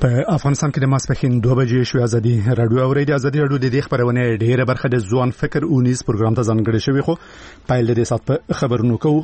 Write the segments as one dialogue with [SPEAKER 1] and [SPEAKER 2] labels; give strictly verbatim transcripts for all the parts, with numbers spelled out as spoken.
[SPEAKER 1] په افغانستان کې د ماسپښین دوه بجې شوې. ازادي رادیو اورېدي. ازادي رادیو د دې خبرونه ډېره برخه د ځوان فکر اونیز پروګرام ته ځانګړې شوی، خو پایل د دې سات په خبرونو کوو.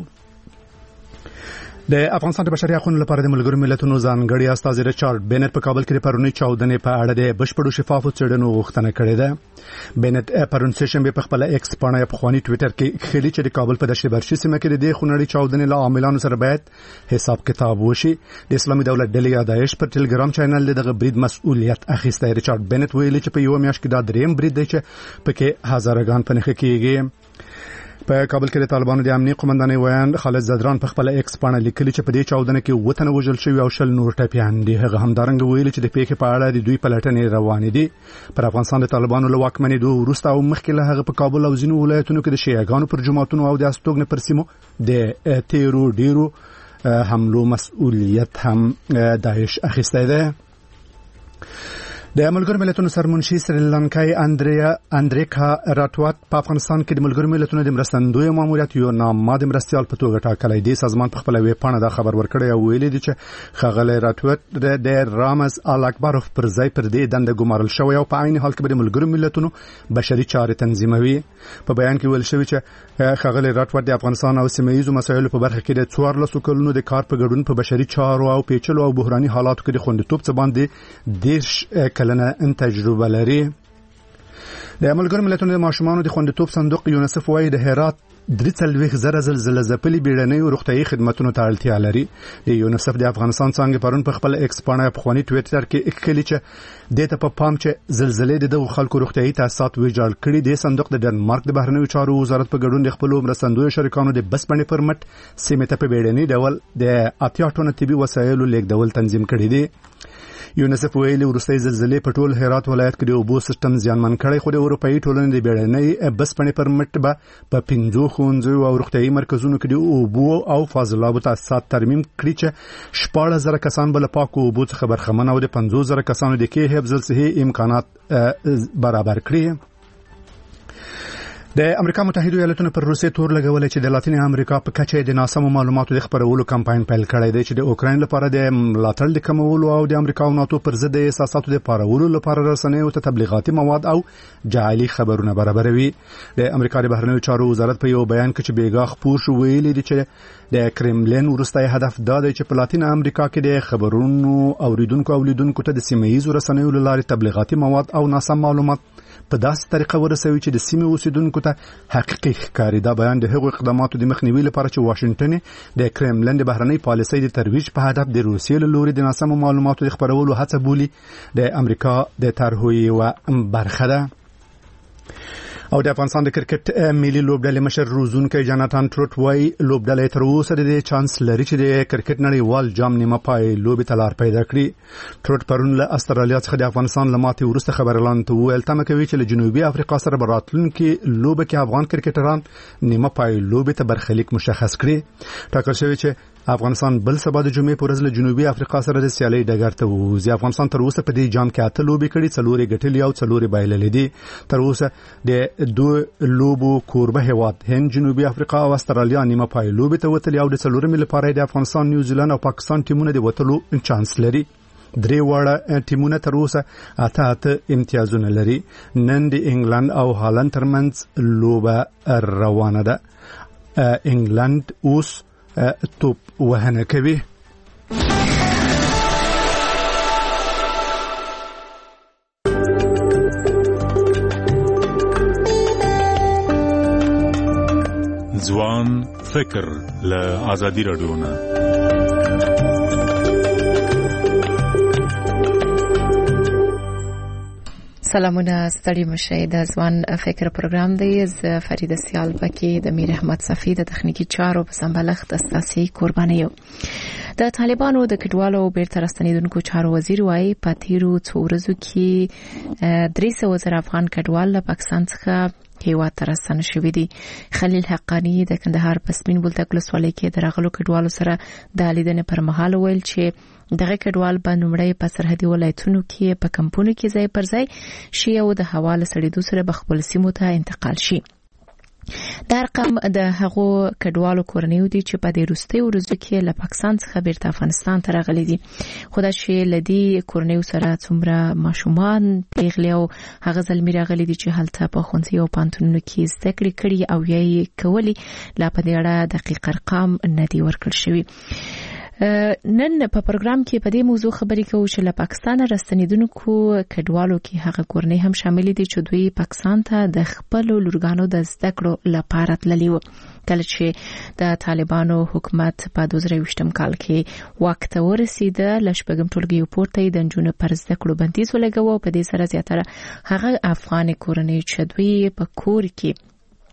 [SPEAKER 1] د افغانستان د بشري حقوقو لپاره د ملګرو ملتونو ځانګړي استازي ریچارډ بینټ په کابل کې د پرونی چاودنې په اړه د بشپړو شفافو څېړنو غوښتنه کړې ده. بینټ پرون سیشن په خپل ایکس باندې په خواني ټوئیټر کې خېلی چې د کابل په دشت برشي سیمه کې د خونړۍ چاودنې له عاملانو سره باید حساب کتاب وشي. د اسلامي دولت ډلې داعش پر ټلګرام چینل دغه برید مسؤلیت اخیسته. ریچارډ بینټ ویلي چې په یو میاشت کې دا دریم برید دی چې پکې هزارهګان په نخښه کېږي. په کابل کې د طالبانو د امنیت قومندان ویان خالد زدران په خپل ایکس باندې لیکلي چې په دې چاودنه کې وطن وژل شوی او شل نور ټپيان دي. هغه همدارنګ ویلي چې د پیښې په اړه د دوی پلټنې روانې دي. پر افغانستان د طالبانو له واکمنېدو وروسته او مخکې له هغه په کابل او ځینو ولایتونو کې د شیعاګانو پر جماعتونو او د استوګنې پر سیمو د تیرو ډیرو حملو مسؤلیت هم داعش اخیسته ده. د ملګرو ملتونو سرمنشي سریلانکای اندریا اندریکا راټوات په افغانستان کې د ملګرو ملتونو د مرستندوی ماموریت یو ناماده مرستيال په توګه ټاکلی دی. سازمان په خپل ویب پاڼه دا خبر ورکړی او ویلي دی چې خغلی راټوات د رامز ال اکبروف پر ځای پر دې دنده ګمارل شوی او په عین حال کې د ملګرو ملتونو بشري چارې تنظیموي. په بیان کې ویل شوی چې خغلی راټوات د افغانستان او سیمه ییزو مسایلو په برخه کې د څوارلسو کلونو د کار په ګډون په بشري چارو او پیچلو او بحراني حالاتو کې د خوندیتوب څخه باندې دیش کلنه ان تجربه لري. د ملګرو ملتونو د ماشومانو د خوندیتوب صندوق یونیسف وايي د هرات درې څلوېښت زره زلزله ځپلي بیړنیو روغتیايي خدماتونو ته اړتیا لري. د یونیسف د افغانستان څنګه پرون په خپل ایکس باندې په خواني ټوئیټر کې اکخلي چې د ته په پام چې زلزلې د دغو خلکو روغتیايي تاسیسات ویجاړ کړي. د صندوق د ډنمارک د بهرنیو چارو وزارت په ګډون د خپل مرستندوی شریکانو د بسپنې پرمټ سیمه ته په بیړني ډول د اتیا ټنه طبي وسایلو لیږدول تنظیم کړي دي. یونیسف ویلي وروستۍ زلزلې په ټول هرات ولایت کې د اوبو سیستم زیانمن کړی، خو د اروپאי ټولنې د بیړنۍ بسپنې پرمټ به په پنځو ښوونځیو او روغتیايي مرکزونو کې د اوبو او فاضلابو تاسیسات ترمیم کړي چې شپاړس زره کسان به له پاکو اوبو څخه برخمن او د پنځوس زره کسانو د کې حفظ الصحي امکانات برابر کړي. د امریکا متحده ایالاتونو پر روسیې تور لګولې چې د لاتینې امریکا په کچه د ناسمو معلوماتو د خپرولو کمپاین پیل کړی دی چې د اوکراین لپاره د ملاتړ د کمولو او د امریکا او ناتو پر ضد احساساتو د پارولو لپاره رسنیو ته تبلیغاتي مواد او جعلي خبرونه برابروي. د امریکا د بهرنیو چارو وزارت په یو بیان کې چې بیګا خپور شو ویلي دی چې د کرملین وروستي هدف دا دی چې په لاتین امریکا کې د خبرونو اوریدونکو او لیدونکو ته د سیمه ییزو رسنیو لارې تبلیغاتي مواد او ناسم معلومات په داسې طریقه ورسوي چې د سیمې اوسیدونکو ته حقیقي ښکاري. دا بیان د هغو اقداماتو د مخنیوي لپاره چې واشنگټن د کرملین د بهرنۍ پالیسۍ د ترویج په هدف د روسیې له لوري د ناسمو معلوماتو د خپرولو هڅه بولي د امریکا د طرحو یوه برخه ده. او د افغانستان د کرکټ ملي لوبډلې مشر روزونکی جاناتان ټروټ وايي لوبډلې تر اوسه د چانس لري چې د کرکټ نړیوال جام نیمه پای لوبې ته لار پیدا کړي. ټروټ پرون له استرالیا څخه د افغانستان له ماتې وروسته خبرلان ته ویل تمه کوي چې له جنوبي افریقا سره به راتلونکي لوبه کې افغان کرکټران نیمه پای لوبې ته برخلیک مشخص کړي. ټاکل شوی چې افغانستان بل سبا د جمعې پر ورځ له جنوبي افریقا سره د سیالۍ ډګر ته وځي. افغانستان تر اوسه په دې جام کې اته لوبې کړي، څلورې ګټلې او څلورې بایللې دي. تر اوسه د دوه لوبو کوربه هیواد هند، جنوبي افریقا او استرالیا نیمه پای لوبې ته وتلي او د څلورمې لپاره د افغانستان، نیوزیلند او پاکستان ټیمونه د وتلو چانس لري. درې واړه ټیمونه تر اوسه اته اته امتیازونه لري. نن د انګلند او هالند ترمنځ لوبه روانه ده. انګلند اوس توپ وهنه کوي.
[SPEAKER 2] ځوان فکر له ازادي رادیو نه.
[SPEAKER 3] سلامونه، ستړي مشه. د ځوان فکر پروګرام دی. ز فریده سیال پکې د میر احمد صفی د تخنیکی چارو په سمبالښت اساسي قرباني یو. د طالبانو د کډوالو بیرته راستنیدونکو چارو وزیر وايي په تیرو څو ورځو کې درې سوه زره افغان کډوال له پاکستان څخه هیواد ته راستنه شوي دي. خلیل حقانی د کندهار په سپین بولدک ولسوالۍ کې د راغلو کډوالو سره د لیدنې پر مهال ویل چې دغه کډوال په نومړی په سرحدي ولایتونو کې په کمپونو کې ځای پر ځای شي او د هوا له سړېدو سره به خپل سیمو ته انتقال شي. دا رقم د هغو کډوالو کورنیو دي چې په دې وروستیو ورځو کې له پاکستان څخه بیرته افغانستان ته راغلي دي. خو دا چې له دې کورنیو سره څومره ماشومان پیغلي او هغه زلمي راغلي دي چې هلته په ښوونځي او پوهنتونونو کې زده کړې کړي او یا یې کولي، لا په دې اړه دقیق ارقام نه دي ورکړل شوي. نن په پروګرام کې په دې موضوع خبرې کوو چې له پاکستان راستنیدونکو کډوالو کې هغه کورنۍ هم شامل دي چې دوی پاکستان ته د خپل لورګانو د زده کړو لپاره تللي وو. کله چې د طالبانو حکومت په دوه زره یوویشتم کال کې واک ته ورسېده، له شپږم ټولګي پورته د نجونو پر زده کړو بندیز ولګاوه او په دې سره زیاتره هغه افغان کورنۍ چې دوی په کور کې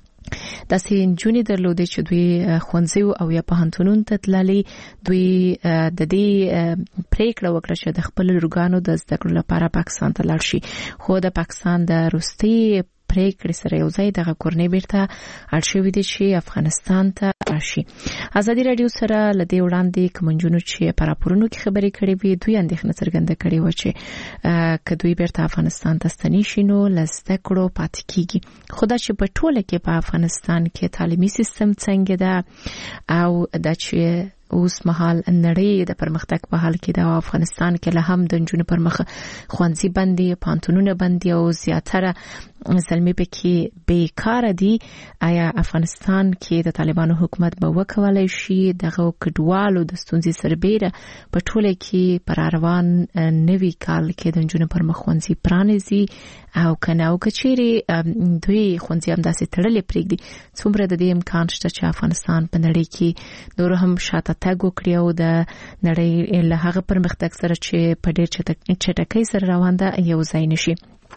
[SPEAKER 3] داسې نجونې درلودې چې دوی ښوونځي او یا پوهنتونونو ته تللي، دوی د دې پریکړه وکړه چې د خپل لورګانو د زده کړو لپاره پاکستان ته لاړ شي. خو د پاکستان د وروستي پریکړې سره یو ځای دغه کورنۍ بیرته اړ شوي دي چې افغانستان ته راشي. ازادي راډیو سره له دې وړاندې کوم نجونو چې په راپورونو کې خبرې کړې وي دوی اندېښنه څرګنده کړې وه چې که دوی بیرته افغانستان ته ستنې شي نو له زده کړو پاتې کیږي. خو دا چې په ټوله کې په افغانستان کې تعلیمي سیستم څنګه ده او دا چې اوس مهال نړۍ د پرمختګ په حال کې د افغانستان کې له هم د نجونو پر مخ ښوونځي بندي، پوهنتونونه بندي او زیاتره زلمي پکې بیکاره دي. آیا افغانستان کې د طالبانو حکومت به وکولای شي دغه کډوالو د ستونزې سربیره په ټوله کې پر روان نوي کال کې د نجونو پر مخ ښوونځي پرانیزي او کنه او کچيري دوی ښوونځي هم داسې تړلې پرېږدي؟ څومره د دې امکان شته چې افغانستان په نړۍ کې نور هم شاته تګ وکړي او د نړۍ له هغه پرمختګ سره چې په ډېر چټکۍ سره روان ده یو ځای نشي؟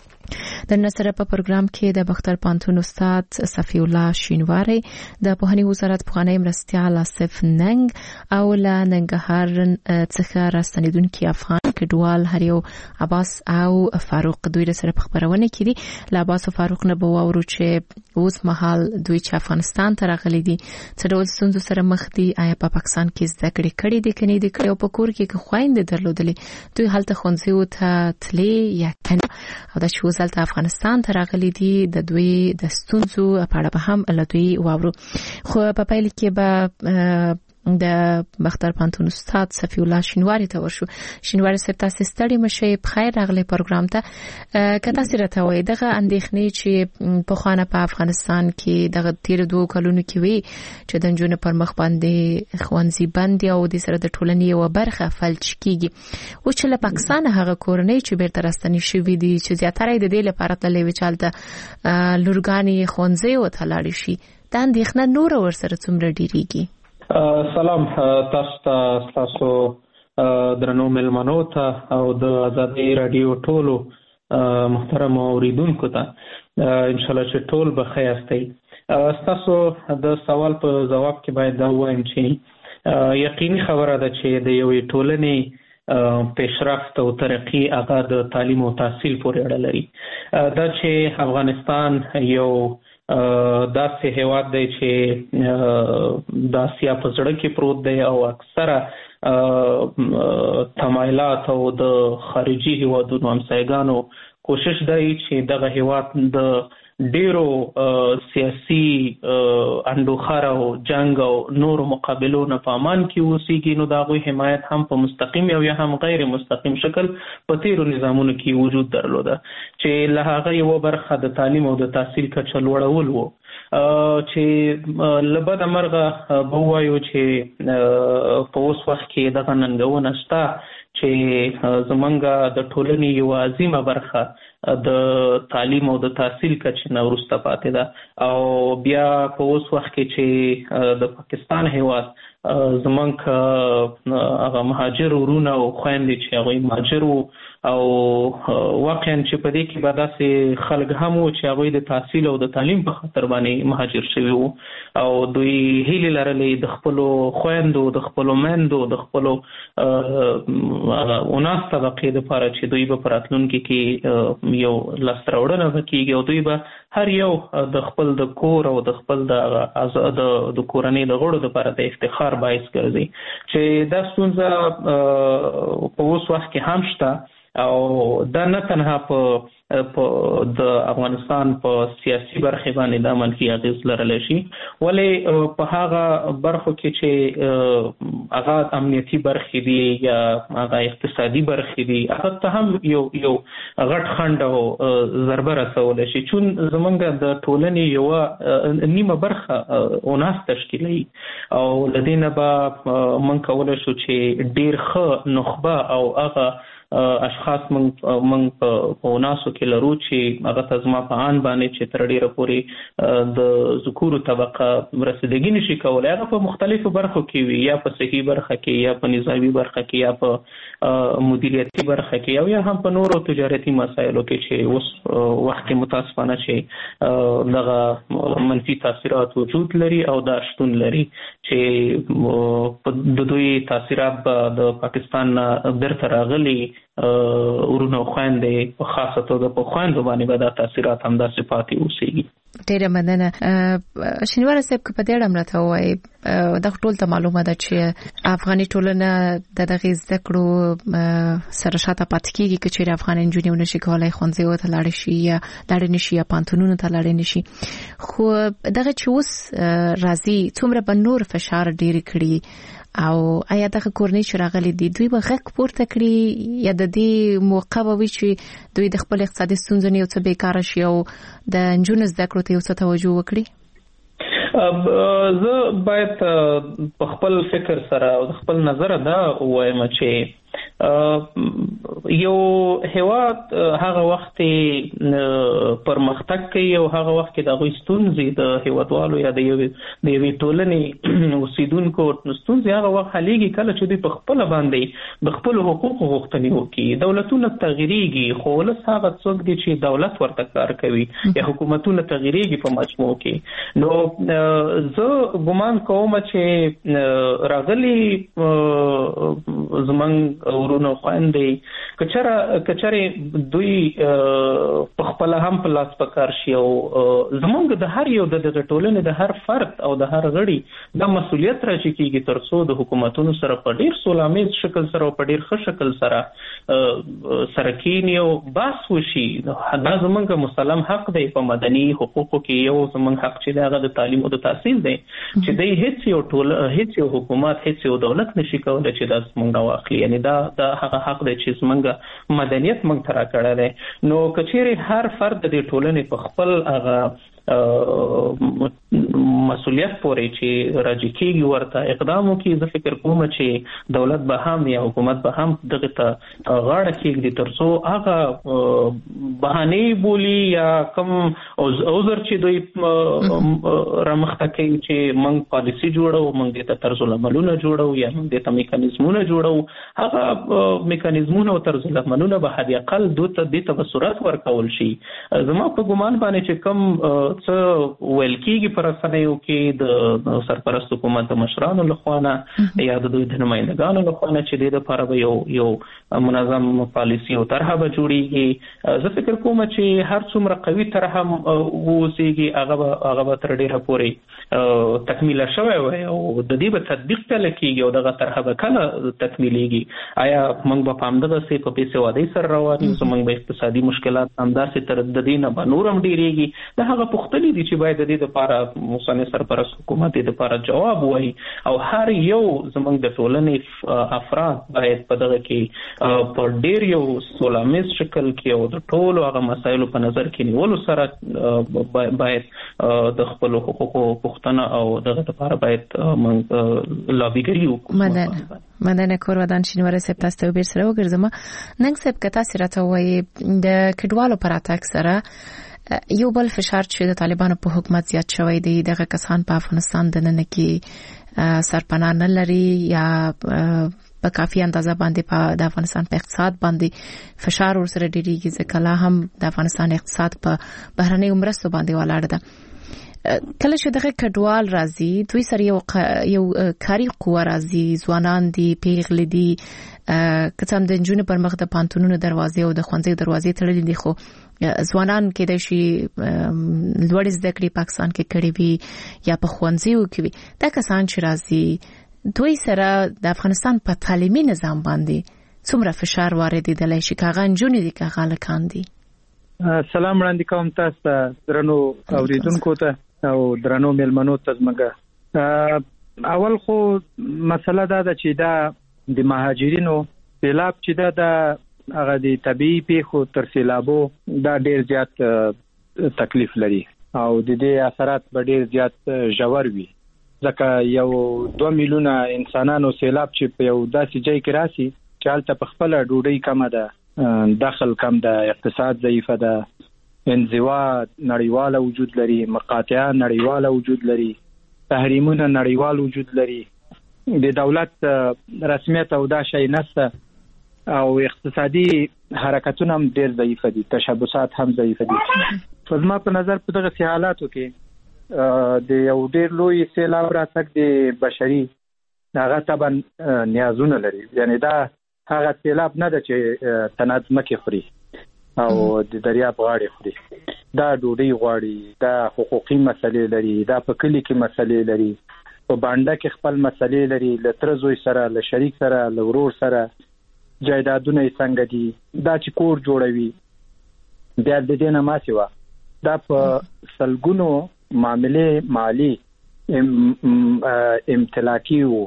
[SPEAKER 3] د نصر په پروګرام کې د بختر پانتون استاد صفی الله شینواری، د پوهنې وزارت پخوانی مرستیال آصف ننګ او له ننګرهار څخه راستنیدونکي افغان کډوال هریو عباس او فاروق دوی سره په خبرونه کې دي. له عباس او فاروق نه به واورو چې اوس مهال دوی چې افغانستان ته راغلي دي څه ډول ستونزو سره مخ دي، آیا په پاکستان کې زده کړې کړې دي که نه دي کړې، او په کور کې که خویندې درلودلې دوی هلته ښوونځیو ته تلې یا که نه، او دا چې اوس هلته افغانستان ته راغلي دي د دوی د ستونزو په اړه به هم له دوی واورو. خو په پیل کې به د بختر پانتون استاد صفی الله شینواری ته ورشو. شینواری صاحب تاسو ستړي مشه، بخیر راغلی پروګرام ته. که تاسو راته وایي دغه اندېښنې چې په خوانه په افغانستان کې دغه تیر دوه کلونو کې وي چې د نجونو پر مخ باندې ښوونځي بند او د سره د ټولنې یو برخه فلج کیږي، او چې له پاکستان هغه کورنۍ چې بیرته راستنې شوي دي چې زیاتره د دې لپاره تللې وي چې هلته لورګانې ښوونځي ته لاړې شي، دا اندېښنه نوره ورسره څومره ډېرېږي؟
[SPEAKER 4] سلام تاسو ته، تاسو درنو مېلمنو ته او د ازادي راډیو ټولو محترم اوریدونکو ته ان شاء الله چې ټول به ښه یاستئ. تاسو د سوال په جواب کې باید دا ووایم چې یقیني خبره ده چې د یوې ټولنې پیشرفت او ترقی هغه د تعلیم او تحصیل پورې اړه لري. دا چې افغانستان یو داسې هیواد دی چې د اسیا په زړه کې پروت دی او اکثره تمایلات او د خارجي هیوادونو همسایګانو کوشش دی چې دغه هیواد د ډیرو سیاسي انډوخر او جنگ او نورو مقابلو نه په امان کې اوسېږي، نو د هغوی حمایت هم په مستقیم او یا هم غیر مستقیم شکل په تیرو نظامونو کې وجود درلوده چې له هغه یوه برخه د تعلیم او د تحصیل کچه لوړول وو، چې له بده مرغه به ووایو چې په اوس وخت کې دغه ننګونه شته چې زمونږ د ټولنې یوه عظیمه برخه د تعلیم او د تحصیل کچې نه وروسته پاتې ده، او بیا په اوس وخت کې چې د پاکستان هیواد زمونږ هغه مهاجر ورونه او خویندې چې هغوی مهاجر وو او واقعا چې په دې کې به داسې خلک هم وو چې هغوی د تحصیل او د تعلیم په خاطر باندې مهاجر شوي وو او دوی هیلې لرلې د خپلو خویندو، د خپلو میندو، د خپلو اوناس طبقې دپاره چې دوی به په راتلونکي کې یو لاسته راوړنه به کېږي او دوی به هر یو د خپل د کور او د خپل د د کورنۍ د غړو دپاره د افتخار باعث ګرځي. چې دا ستونزه په اوس وخت کې هم شته او دا نه تنها په په د افغانستان په سیاسي برخه باندې د منفي اغیز لرلی شي ولې په هغه برخو کې چې هغه امنیتي برخې دي یا هغه اقتصادي برخې دي هغه ته هم یو یو غټ خنډ او ضربه رسولی شي چون زمونږ د ټولنې یوه نیمه برخه اوناس تشکیلوي او له دې نه به موږ کولی شو چې ډېر ښه نخبه او هغه اشخاص من من په ناسو کې لرو چې هغه ته زما په آن باندې چې تر ډیره پورې د ذکورو طبقه رسیدګي نشي کولای هغه په مختلفو برخو کې وي یا په صحي برخه کې یا په نظامی برخه کې یا په مدیریتي برخه کې او یا هم په نورو تجارتي مسایلو کې چې اوس وخت متاسفانه چې دغه منفي تاثیرات وجود لري او دا شتون لري چې د دوی تاثیرات د پاکستان بیرته راغلي ورونو خويندې په خاصه توګه په خويندو باندې به دا تاثیرات هم داسې پاتې اوسېږي.
[SPEAKER 3] ډېره مننه. شینواره صاحب که په دې اړه راته ووایي دا ټول ته معلومه ده چې افغاني ټولنه د دغې زده کړو سره شاته پاتې کېږي که چېرې افغان نجونې ونشي کولی ښوونځیو ته لاړې شي یا لاړې نه شي یا پوهنتونونو ته لاړې نه شي خو دغه چې اوس راځي څومره به نور فشار ډېر کړي او آیا دغه کورنۍ چې راغلي دي دوی به غږ پورته کړي یا د دې موقع به وي چې دوی د خپل اقتصادي ستونزو نه یو څه بیکاره شي او د نجونو زده کړو ته یو څه توجه وکړي؟
[SPEAKER 4] زه باید په خپل فکر سره او خپل نظر دا وایم چې یو هیواد هغه وخت پرمختګ کوي او هغه وخت کې د هغوی ستونزې د هیوادوالو یا د یوې ټولنې اوسیدونکو ستونزې هغه وخت حلیږي کله چې دوی په خپله باندې د خپلو حقوقو غوښتنې وکړي. دولتونه تغیریږي خو ولس هغه څوک دی چې دولت ورته کار کوي یا حکومتونه تغیریږي په مجموع کې. نو زه ګمان کوم چې راغلي زمونږ ورونو خويندې کچره کچره دوی په خپل هم په لاس پکار شي او زمونږ د هر یو د ټولنې د هر فرد او د هر غړي د مسولیت راځي کېږي ترڅو د حکومتونو سره په ډیر سوله‌آمیز شکل سره او په ډیر ښه شکل سره سره کېني او بحث وشي. دا زمونږ مسلم حق دی په مدني حقوقو کې یو زمونږ حق چې هغه د تعلیم او د تحصیل دی چې دی هیڅ یو ټول هیڅ یو حکومت هیڅ یو دولت نشي کولای چې دا زمونږ واخلي یعنی دا دا هغه حق دی چې زمونږ مدنیت موږ ته راکړی دی. نو که چیرې هر فرد د ټولنې په خپل هغه مسولیت پورې چې راځي کېږي ورته اقدام وکړي زه فکر کوم چې دولت به هم یا حکومت به هم دغه ته غاړه کېږدي ترڅو هغه بهانې بولي یا کوم عذر چې دوی رامخته کوي چې موږ پالیسي جوړو موږ دې ته طرز العملونه جوړو یا موږ دې ته میکانیزمونه جوړو هغه میکانیزمونه او طرز العملونه به حد اقل دوی ته دې ته به صورت ورکول شي. زما په ګمان باندې چې کوم څه ویل کېږي په رسنیو کې د سرپرست حکومت د مشرانو لخوا نه یا د دوی د نمایندګانو لخوا نه چې دې دپاره به یو یو منظم پالیسي او طرحه به جوړېږي. زه فکر کوم چې هر څومره قوي طرحه واوسېږي هغه به هغه به تر ډېره پورې تکمیله شوی وي او د دې به تطبیق کله کېږي او دغه طرحه به کله تکمیلېږي. آیا موږ به په همدغسې په بې سوادۍ سره روان یو زموږ به اقتصادي مشکلات همداسې تر د دې نه به نور هم ډېرېږي؟ دا هغه پوښتنې دي چې باید د دې دپاره اوسنی سرپرست حکومت یې دپاره جواب وایي او هر یو زموږ د ټولنې افراد باید په دغه کې په ډېر یو سوله‌آمیز شکل کې او د ټولو هغه مسایلو په نظر کې نیولو سره باید د خپلو حقوقو پوښتنه او دغه دپاره باید موږ لابیګري وکړو.
[SPEAKER 3] مننه کورودان شینواره صاحب تاسو ته بیر سره وګرځم. نن صاحب که تاسو راته وایي د کډوالو پر اتاک سره یو بل فشار چې د طالبانو په حکومت زیات شوی دی دغه کسان په افغانستان د نن کې سرپناه نه لري یا په کافي اندازه باندې په د افغانستان په اقتصاد باندې فشار ورسره ډیریږي ځکه لا هم د افغانستان اقتصاد په بهرنیو مرستو باندې ولاړ ده. کله چې دغه کډوال راځي دوی سره یو یو کاري قوه راځي ځوانان دي پیغلې دي که هم د نجونو پر مخ د پانتونونو دروازې او د ښوونځیو دروازې تړلې دي خو ځوانان کېدای شي لوړې زده کړې پاکستان کې کړې وي یا په ښوونځیو کې وي. دا کسان چې راځي دوی سره د افغانستان په تعلیمي نظام باندې څومره فشار واردېدلی شي کاغه نجونې دي کاغه هلکان دي؟
[SPEAKER 5] سلام وړاندې کوم تاسو ته درنو اوریدونکو ته او درنو مېلمنو ته زموږ. اول خو مسله دا ده چې دا د مهاجرینو سیلاب چې دا د هغه د طبیعي پیښو تر سیلابو دا ډیر زیات تکلیف لري او د دې اثرات به ډیر زیات ژور وي ځکه یو دوه میلیونه انسانانو سیلاب چې په یو داسې ځای کې راسي چې هلته په خپله ډوډۍ کمه ده، دخل کم ده، اقتصاد ضعیفه ده، انزوا نړیواله وجود لري، مقاطعه نړیواله وجود لري، تحریمونه نړیوال وجود لري، د دولت رسمیت او دا شی نشته او اقتصادي حرکتونه هم ډیر ضعیفه دي، تشبثات هم ضعیفه دي. په زما په نظر په دغه حالاتو کې د یو ډیر لوی سیلاب راتګ د بشري هغه طبعا نیازونه لري، یعنی دا هغه سیلاب نه ده چې تنظمکه خوري او د دریاب غاړې خوري، دا ډوډۍ غواړي، دا حقوقي مسلې لري، دا په کلی کې مسلې لري، په بانډه کې خپل مسلې لري، له تر زوی سره، له شریک سره، له ورور سره، جایدادونه یې څنګه دي، دا چې کور جوړوي بیا د دې نه ما سوا دا په سلګونو معاملې مالی امتلاکي وو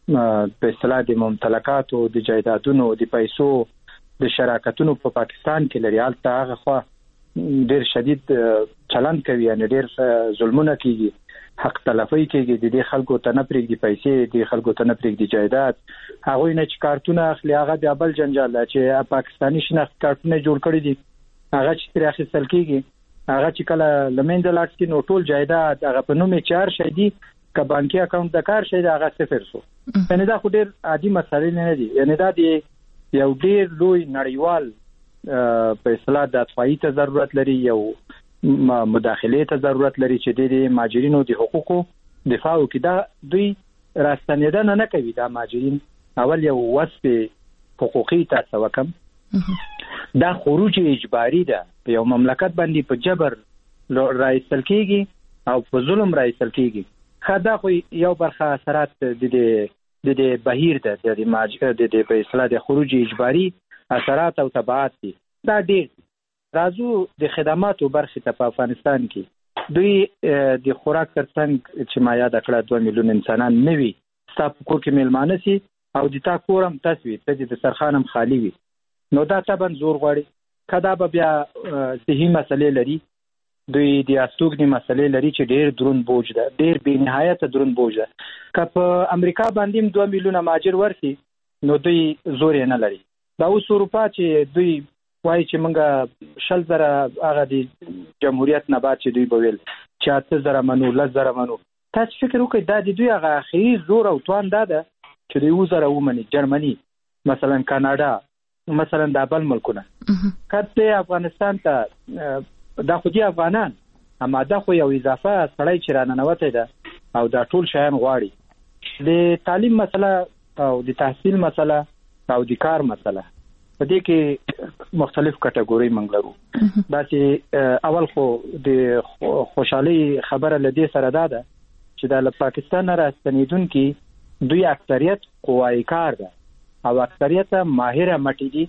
[SPEAKER 5] په اصطلاح د ممتلکاتو، د جایدادونو، د پیسو، د شراکتونو په پاکستان کې لري. هلته هغه خوا ډیر شدید چلند کوي، یعنی ډیر ظلمونه کوي، حق تلفي کوي، د دې خلکو ته نه پرېږدي پیسې، د خلکو ته نه پرېږدي جایداد، هغوی نه چې کارتونه اخلي هغه بیا بل جنجال ده چې پاکستاني شناخت کارتونه جوړ کړي دي هغه چې ترې اخیستل کېږي، هغه چې کله له منځه لاړ شي نو ټول جایداد هغه په نوم یې چې هر شی دي که بانکي اکاونټ د کار شی دی هغه صفر شو. یعنې دا خو ډېر عادي مسلې نه دي، یعنې دا د یو ډېر لوی نړیوال په اصطلاح د اطفایي ته ضرورت لري، یو مداخلې ته ضرورت لري چې د مهاجرینو د حقوقو دفاع وکړي. دا دوی راستنېدنه نه کوي، دا مهاجرین اول یو وصف حقوقي تاسو وکم دا خروج اجباري ده، په یو مملکت باندې په جبر راایستل کېږي او په ظلم راایستل کېږي. دا خو یو برخه اثرات د د د بهیر ده د ماجر د د په اصطلاح د خروج اجباري اثرات او تبعات دي. دا ډېر راځو د خدماتو برخې ته. په افغانستان کې دوی د خوراک ترڅنګ چې ما یاد کړه دوه میلیون انسانان نه وي ستا په کور کې میلمانه سي او د تا کور هم تاسو وي، ته د دسترخوان هم خالي وي، نو دا طبعا زور غواړي. که دا به بیا صحي مسلې لري، دوی د استوګنې مسلې لري چې ډېر دروند بوج ده، ډېر بې نهایته دروند بوج ده. که په امریکا باندې هم دوه میلیونه مهاجر ورسي نو دوی زور یې نه لري. دا اوس اروپا چې دوی وایي چې موږ شل زره هغه د جمهوریت نه بعد چې دوی به ویل چې اته زره منو، لس زره منو، تاسو فکر وکړئ دا د دوی هغه اخري زور او توان دا ده چې دوی اووه زره ومني. جرمني مثلا، کاناډا مثلا، دا بل ملکونه کته افغانستان ته دا خو دي افغانان، اما دا خو یو اضافه سړی چې راننوتی ده او دا ټول شیان غواړي. د تعلیم مسله او د تحصیل مسله او د کار مسله په دې کې مختلف کټګوري موږ لرو. دا چې اول خو د خوشحالي خبره له دې سره دا ده چې د پاکستان نه راستنېدونکي دوی اکثریت قوای کار ده او اکثریت ماهره مټی دي،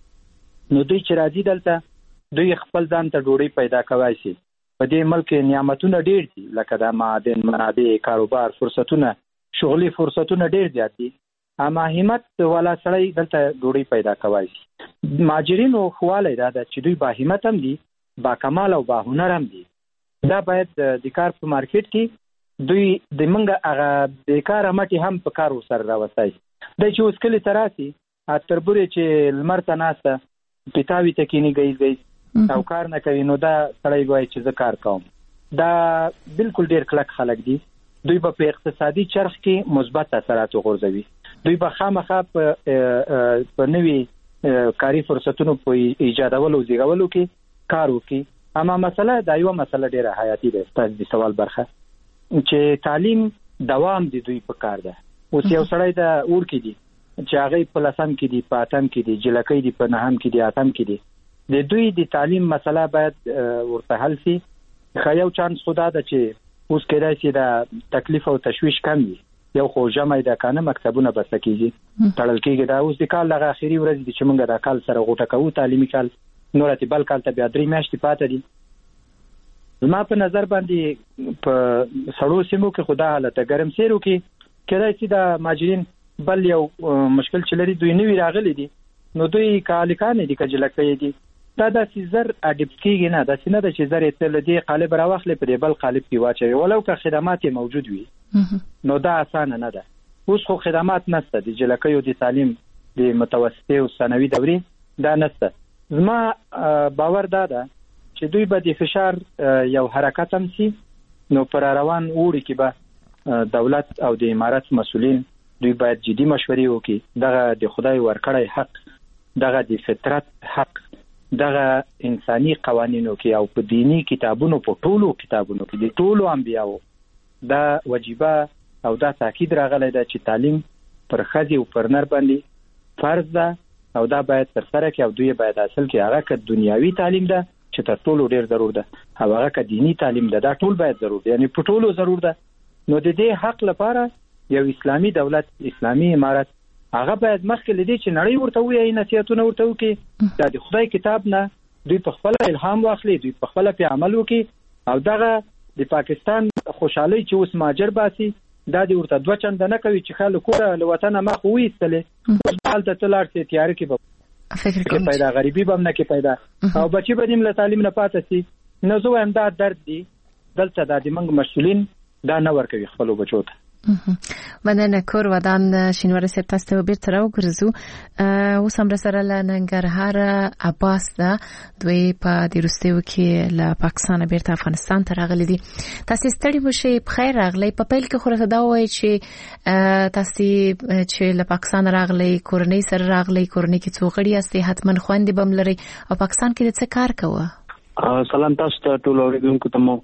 [SPEAKER 5] نو دوی چې راځي دلته دوی خپل ځان ته ډوډۍ پیدا کوي شي. په دې ملک نعمتونه ډېر دي، لکه د معادن، منابع، کاروبار، فرصتونه، شغلي فرصتونه ډېر زیات دي، اما همت والا سړی دلته ډوډۍ پیدا کوي شي. مهاجرینو خواله دا ده چې دوی با همت هم دي، با کمال او با هنر هم دي. دا باید د کار په مارکیټ کې دوی د منګه هغه بیکاره مټي هم په کار وسره راوستای. د چې اوس کلی تراسي تربورې چې لمر ته ناسته پیتاوي ته کینی گئی گئی او کار نه کوي، نو دا سړی وایي چې زه کار کوم. دا بالکل ډیر کلک خلک دي. دوی په اقتصادي چرخ کې مثبت اثرات غورځوي. دوی به خامخا په نوي کاري فرصتونو په ایجادولو او زیږولو کې کار وکړي. اما مسله دا یو مسله ډیره حیاتي ده. ستاسو د سوال برخه چې تعلیم دوام دی دوی په کار ده. اوس یو سړی د اور کې دي چې هغه په لسم کې دي، په اتم کې دي، جلکې دي، په نهم کې دي، اتم کې دي. د دوی د تعلیم مسله باید ورته حل شي. خو یو چانس خدا ده چې اوس کېدای شي د تکلیف او تشویش کم وي، یو خو جمع د کانه مکتبونه بس کیږي تړل کیږي دا اوس د کال لغه اخیری ورځ د چې موږ د کال سره غوټه کوو تعلیمي کال نور ته بل کال ته بیا درې میاشتې پاتې دي زما په نظر باندې په سړو سیمو کې خدا حالت ګرم سیرو کې کله چې د ماجرین بل یو مشکل چې لري دوی نوی راغلي دي نو دوی کالیکان دي کجلکې دي دا د سیزر اډیپ کېږي نه د سینه د چې زری تل دی قالب راوخلې په بل قالب کې واچوي ولو که خدمات موجود وي نو دا اسانه نه ده اوس خو خدمات نشته د جلکې او د تعلیم د متوسطه او ثانوي دوري دا نشته زما باور دا ده چې دوی به د فشار یو حرکت هم سي نو پر روان وړي کې به دولت او د امارات مسؤلین دوی باید جدي مشورې وکړي دغه د خدای ورکړی حق دغه د فطرت حق دغه انساني قوانینو کې او په دینی کتابونو په ټولو کتابونو کې د ټولو انبیاو دا واجبہ او دا تاکید راغلی دا چې تعلیم پر ښځې او پر نر باندې فرض ده او دا باید تر سره کې او دوی باید اصل کې هغه که دنیاوي تعلیم ده چې تر ټولو ډیر ضرور ده او هغه که دینی تعلیم ده دا ټول باید ضرور ده یعنی په ټولو ضرور ده نو د دې حق لپاره یو اسلامي دولت اسلامي امارت هغه باید مخکې لدی چې نړۍ ورته وایي نصیحتونه ورته وکړي دا د خدای کتاب نه دوی په خپل الهام واخلي دوی په خپل په عمل وکړي او دغه د پاکستان خوشحالي چې اوس ماجر باسي دا د ورته دوه چند نه کوي چې خلک له وطن مخ وېستلې حالت تلار چې تیار کې به
[SPEAKER 3] فکر کوم
[SPEAKER 5] پیدا غریبي به نه کې پیدا او بچي به دیم له تعلیم نه پاتې سي نو زه هم دا درد دي دلته د دمنګ مسؤلین دا نه ورکوي خپل بچو ته
[SPEAKER 3] مننه کور ودان شینوار سپ تاسو به تر او ګرځو او سم سره لنګرهار عباس دا دوی په د روسیو کې له پاکستان بیرته افغانستان ته راغلي دي تاسو ستړي مشه په خیر راغلي په پیل کې خو دا وایي چې تاسو چې له پاکستان راغلي کورنۍ سره راغلي کورنۍ کې څو غړي استي حتمن خويندې بم لري او پاکستان کې څه کار کوه
[SPEAKER 6] سلام تاسو ته ټول اوریدونکو ته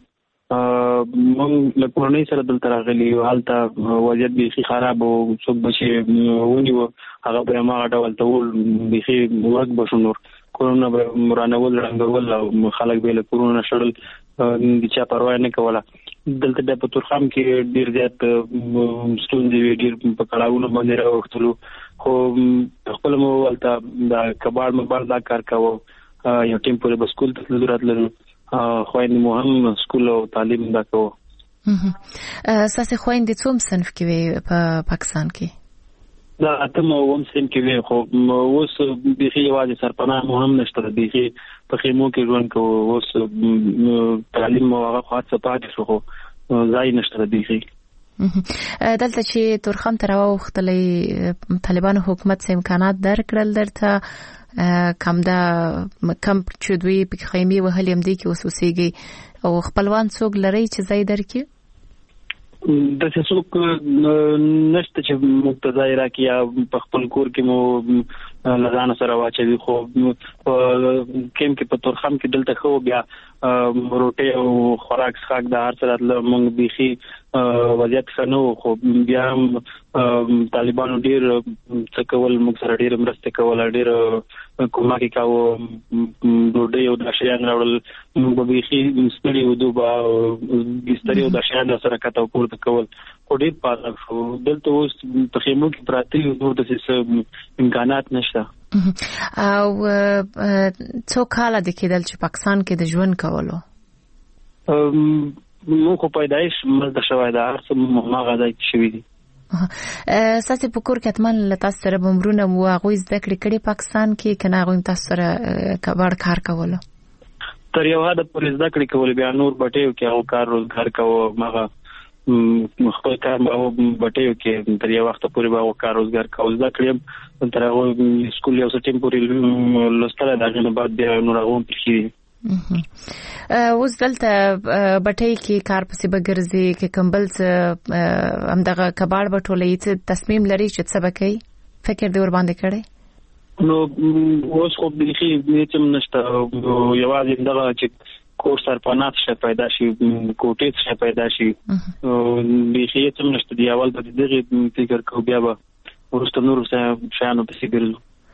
[SPEAKER 6] مونږ له کورنۍ سره دلته راغلي او حالته وضعیت به خراب او څوک بشي ونیو هغه به ما ډول ټول به ورک بشنور کورونا به مرانول رنګول او خلک به له کورونا شړل د چا پروا نه کوله دلته د پتورخام کې ډیر زیات ستوندې ډیر په کړهونو باندې راوختلو خو خپل مو ولته د کباړ مبار دا کار کاوه یو ټیم په بسکول ته ضرورت لرو خويندې مو هم سکول او تعلیم دا کوو
[SPEAKER 3] اساسي خويندې څوم صنف کې وي په پاکستان کې
[SPEAKER 6] دا اتم او هم صنف کې وي خو اوس بيخي واځي سرپناه مو هم نشته بيخي په خیمو کې ژوند کوو اوس تعلیم او هغه خاصه پاتې شو خو ځای نشته بيخي
[SPEAKER 3] دلته چې تورخم تر واوختلې طالبانو حکومت سم امکانات درکړل درته کم دا کم چې دوی په خیمه وهل هم دي کې وسوسېږي او خپلوان څوک لري چې ځای درکې
[SPEAKER 6] د څوک نشته چې مقتضای راکې په خپل کور کې مو لزان سره واچوي خو کیم کې په تورخم کې دلته خو بیا روټي او خوراک څخه د هر سره موږ بيخي وضعیت خنو خو بیا طالبانو ډیر څه کول موږ سره ډیر مرسته کول ډیر کومه کې کاو ډوډۍ او د شیان راول موږ بيخي مستری ودو با بستر او د شیان سره کاته پورته کول خو ډیر پاتې شو دلته اوس په خیمو کې پراتی او د څه امکانات نشته
[SPEAKER 3] او څو کال د کېدل چې پاکستان کې د ژوند کولو
[SPEAKER 6] مو خو پیدایش مزد شوی دا هر څه ماغه ځای شوی دي
[SPEAKER 3] ساسي په کور کې اتمن له تاسو سره بمرونه مو هغه زده کړې کړي پاکستان کې کنه هغه تاسو سره کباړ کار کولو
[SPEAKER 6] تر یو حد پورې زده کړې کول بیا نور بټیو کې او کار روزګار کوو ماغه خپل کار او بټیو کې تر یو وخت پورې به کار روزګار کوو زده کړم تر هغه سکول یو څه ټیم پورې لوستل دا نه بعد بیا نور هغه پېښې
[SPEAKER 3] اوس دلته بټۍ کې کار پسې بګرځي کې کمبل څه همدغه کباړ بټولې څه تصمیم لري چې څه وکړي فکر دی ور باندې کړی
[SPEAKER 6] نو اوس خو بيخي نیتم نشته یوازې دغه چې کورس سرپنات شه پیدا شي کوټې شه پیدا شي بيخي نیتم نشته دی اول په دغه فکر کو بیا به ورسته نور څه شانو پسې ګرځو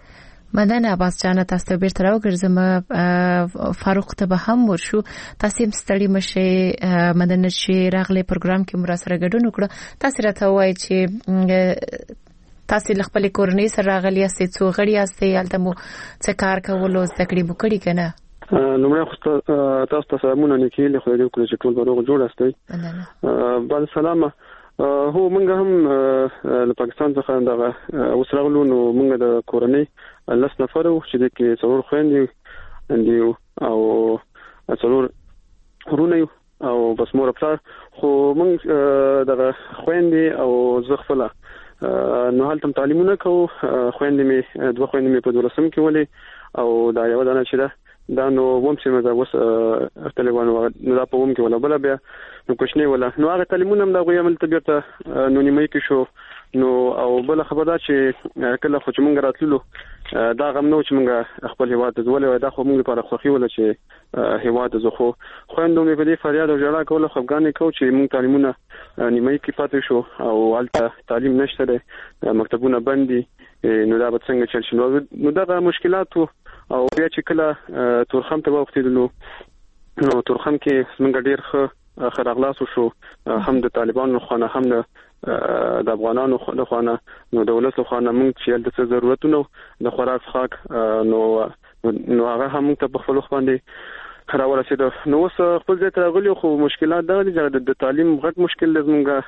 [SPEAKER 3] مدن عباس جان تاسو بیرته راوګرځم فاروق ته به هم ورشو تاسو هم ستړي مشه مدن شي راغلي پروګرام کې مر سره ګډون وکړه تاسو راته وایي چې تاسو خپل کورنۍ سره راغلي یاستئ څو غړي یاستئ هلته مو څه کار کول او زده کړې مو کړي کنه
[SPEAKER 7] نو موږ تاسو ته سلامونه لیکل خو دې کولای چې ټول ورو جوړ استئ بعد سلامه هو موږ هم له پاکستان څخه دغه اوس راغلو نو موږ د کورنۍ لس نفر وو چې د کې څلور خويندې دي او څلور ورونه او بس مور خپل خو موږ دغه خويندې او زه خپل نو هلته تعلیمونه کوو خويندې مې دوه خويندې مې په دولسم کې ولې او دا یو دانه چې ده دا نو ووم چې مزه وس ټلیفون نو دا په ووم کې ولا بل بیا نو کوښنی ولا نو هغه تعلیمونه هم دا غوې عمل طبيعت نو نیمه کې شو نو او بل خبر دا چې کله خو چې مونږ راتللو دا غم نو چې مونږ خپل هیواد ته ولې دا خو مونږ لپاره خوخي ولا چې هیواد زه خو خويندو مې په دې فریاد او جړه کوله خو افغاني کو چې مونږ تعلیمونه نیمه کې پاتې شو او البته تعلیم نشته ده مکتبونه بندي نو دا به څنګه چل شي نو دا مشکلات او بیا چې کله تورخم ته وختیدلو نو تورخم کې څنګه ډیر ښه خراغلاس شو هم د طالبانو خو هم د د افغانانو خو خو نو دولت خو نه موږ چې د ضرورتونو د خوراک خاک نو نو هغه هم ته په خپل خو باندې راو رسید نو اوس خپل ځای ته راغلی خو مشکلات دا دي چې د تعلیم غټ مشکل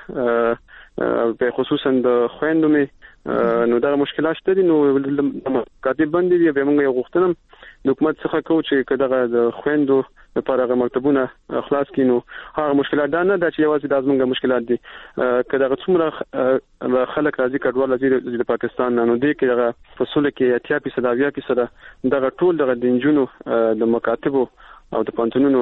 [SPEAKER 7] زمونږه په خصوصا د خويندو مې نو دا مشکلات شته دي نو کاتب باندې دی به موږ یو غوښتنم د حکومت څخه کو چې کداغه د خويندو لپاره غو مکتبونه خلاص کینو هغه مشکلات دا نه د چې یوازې د زمونږه مشکلات دي کداغه څومره خلک راځي کډوال راځي د پاکستان نو دی کې هغه فصول کې اتیا فیصد اویا فیصد دغه ټول دغه د انجونو د مکاتبو او د پانتونونو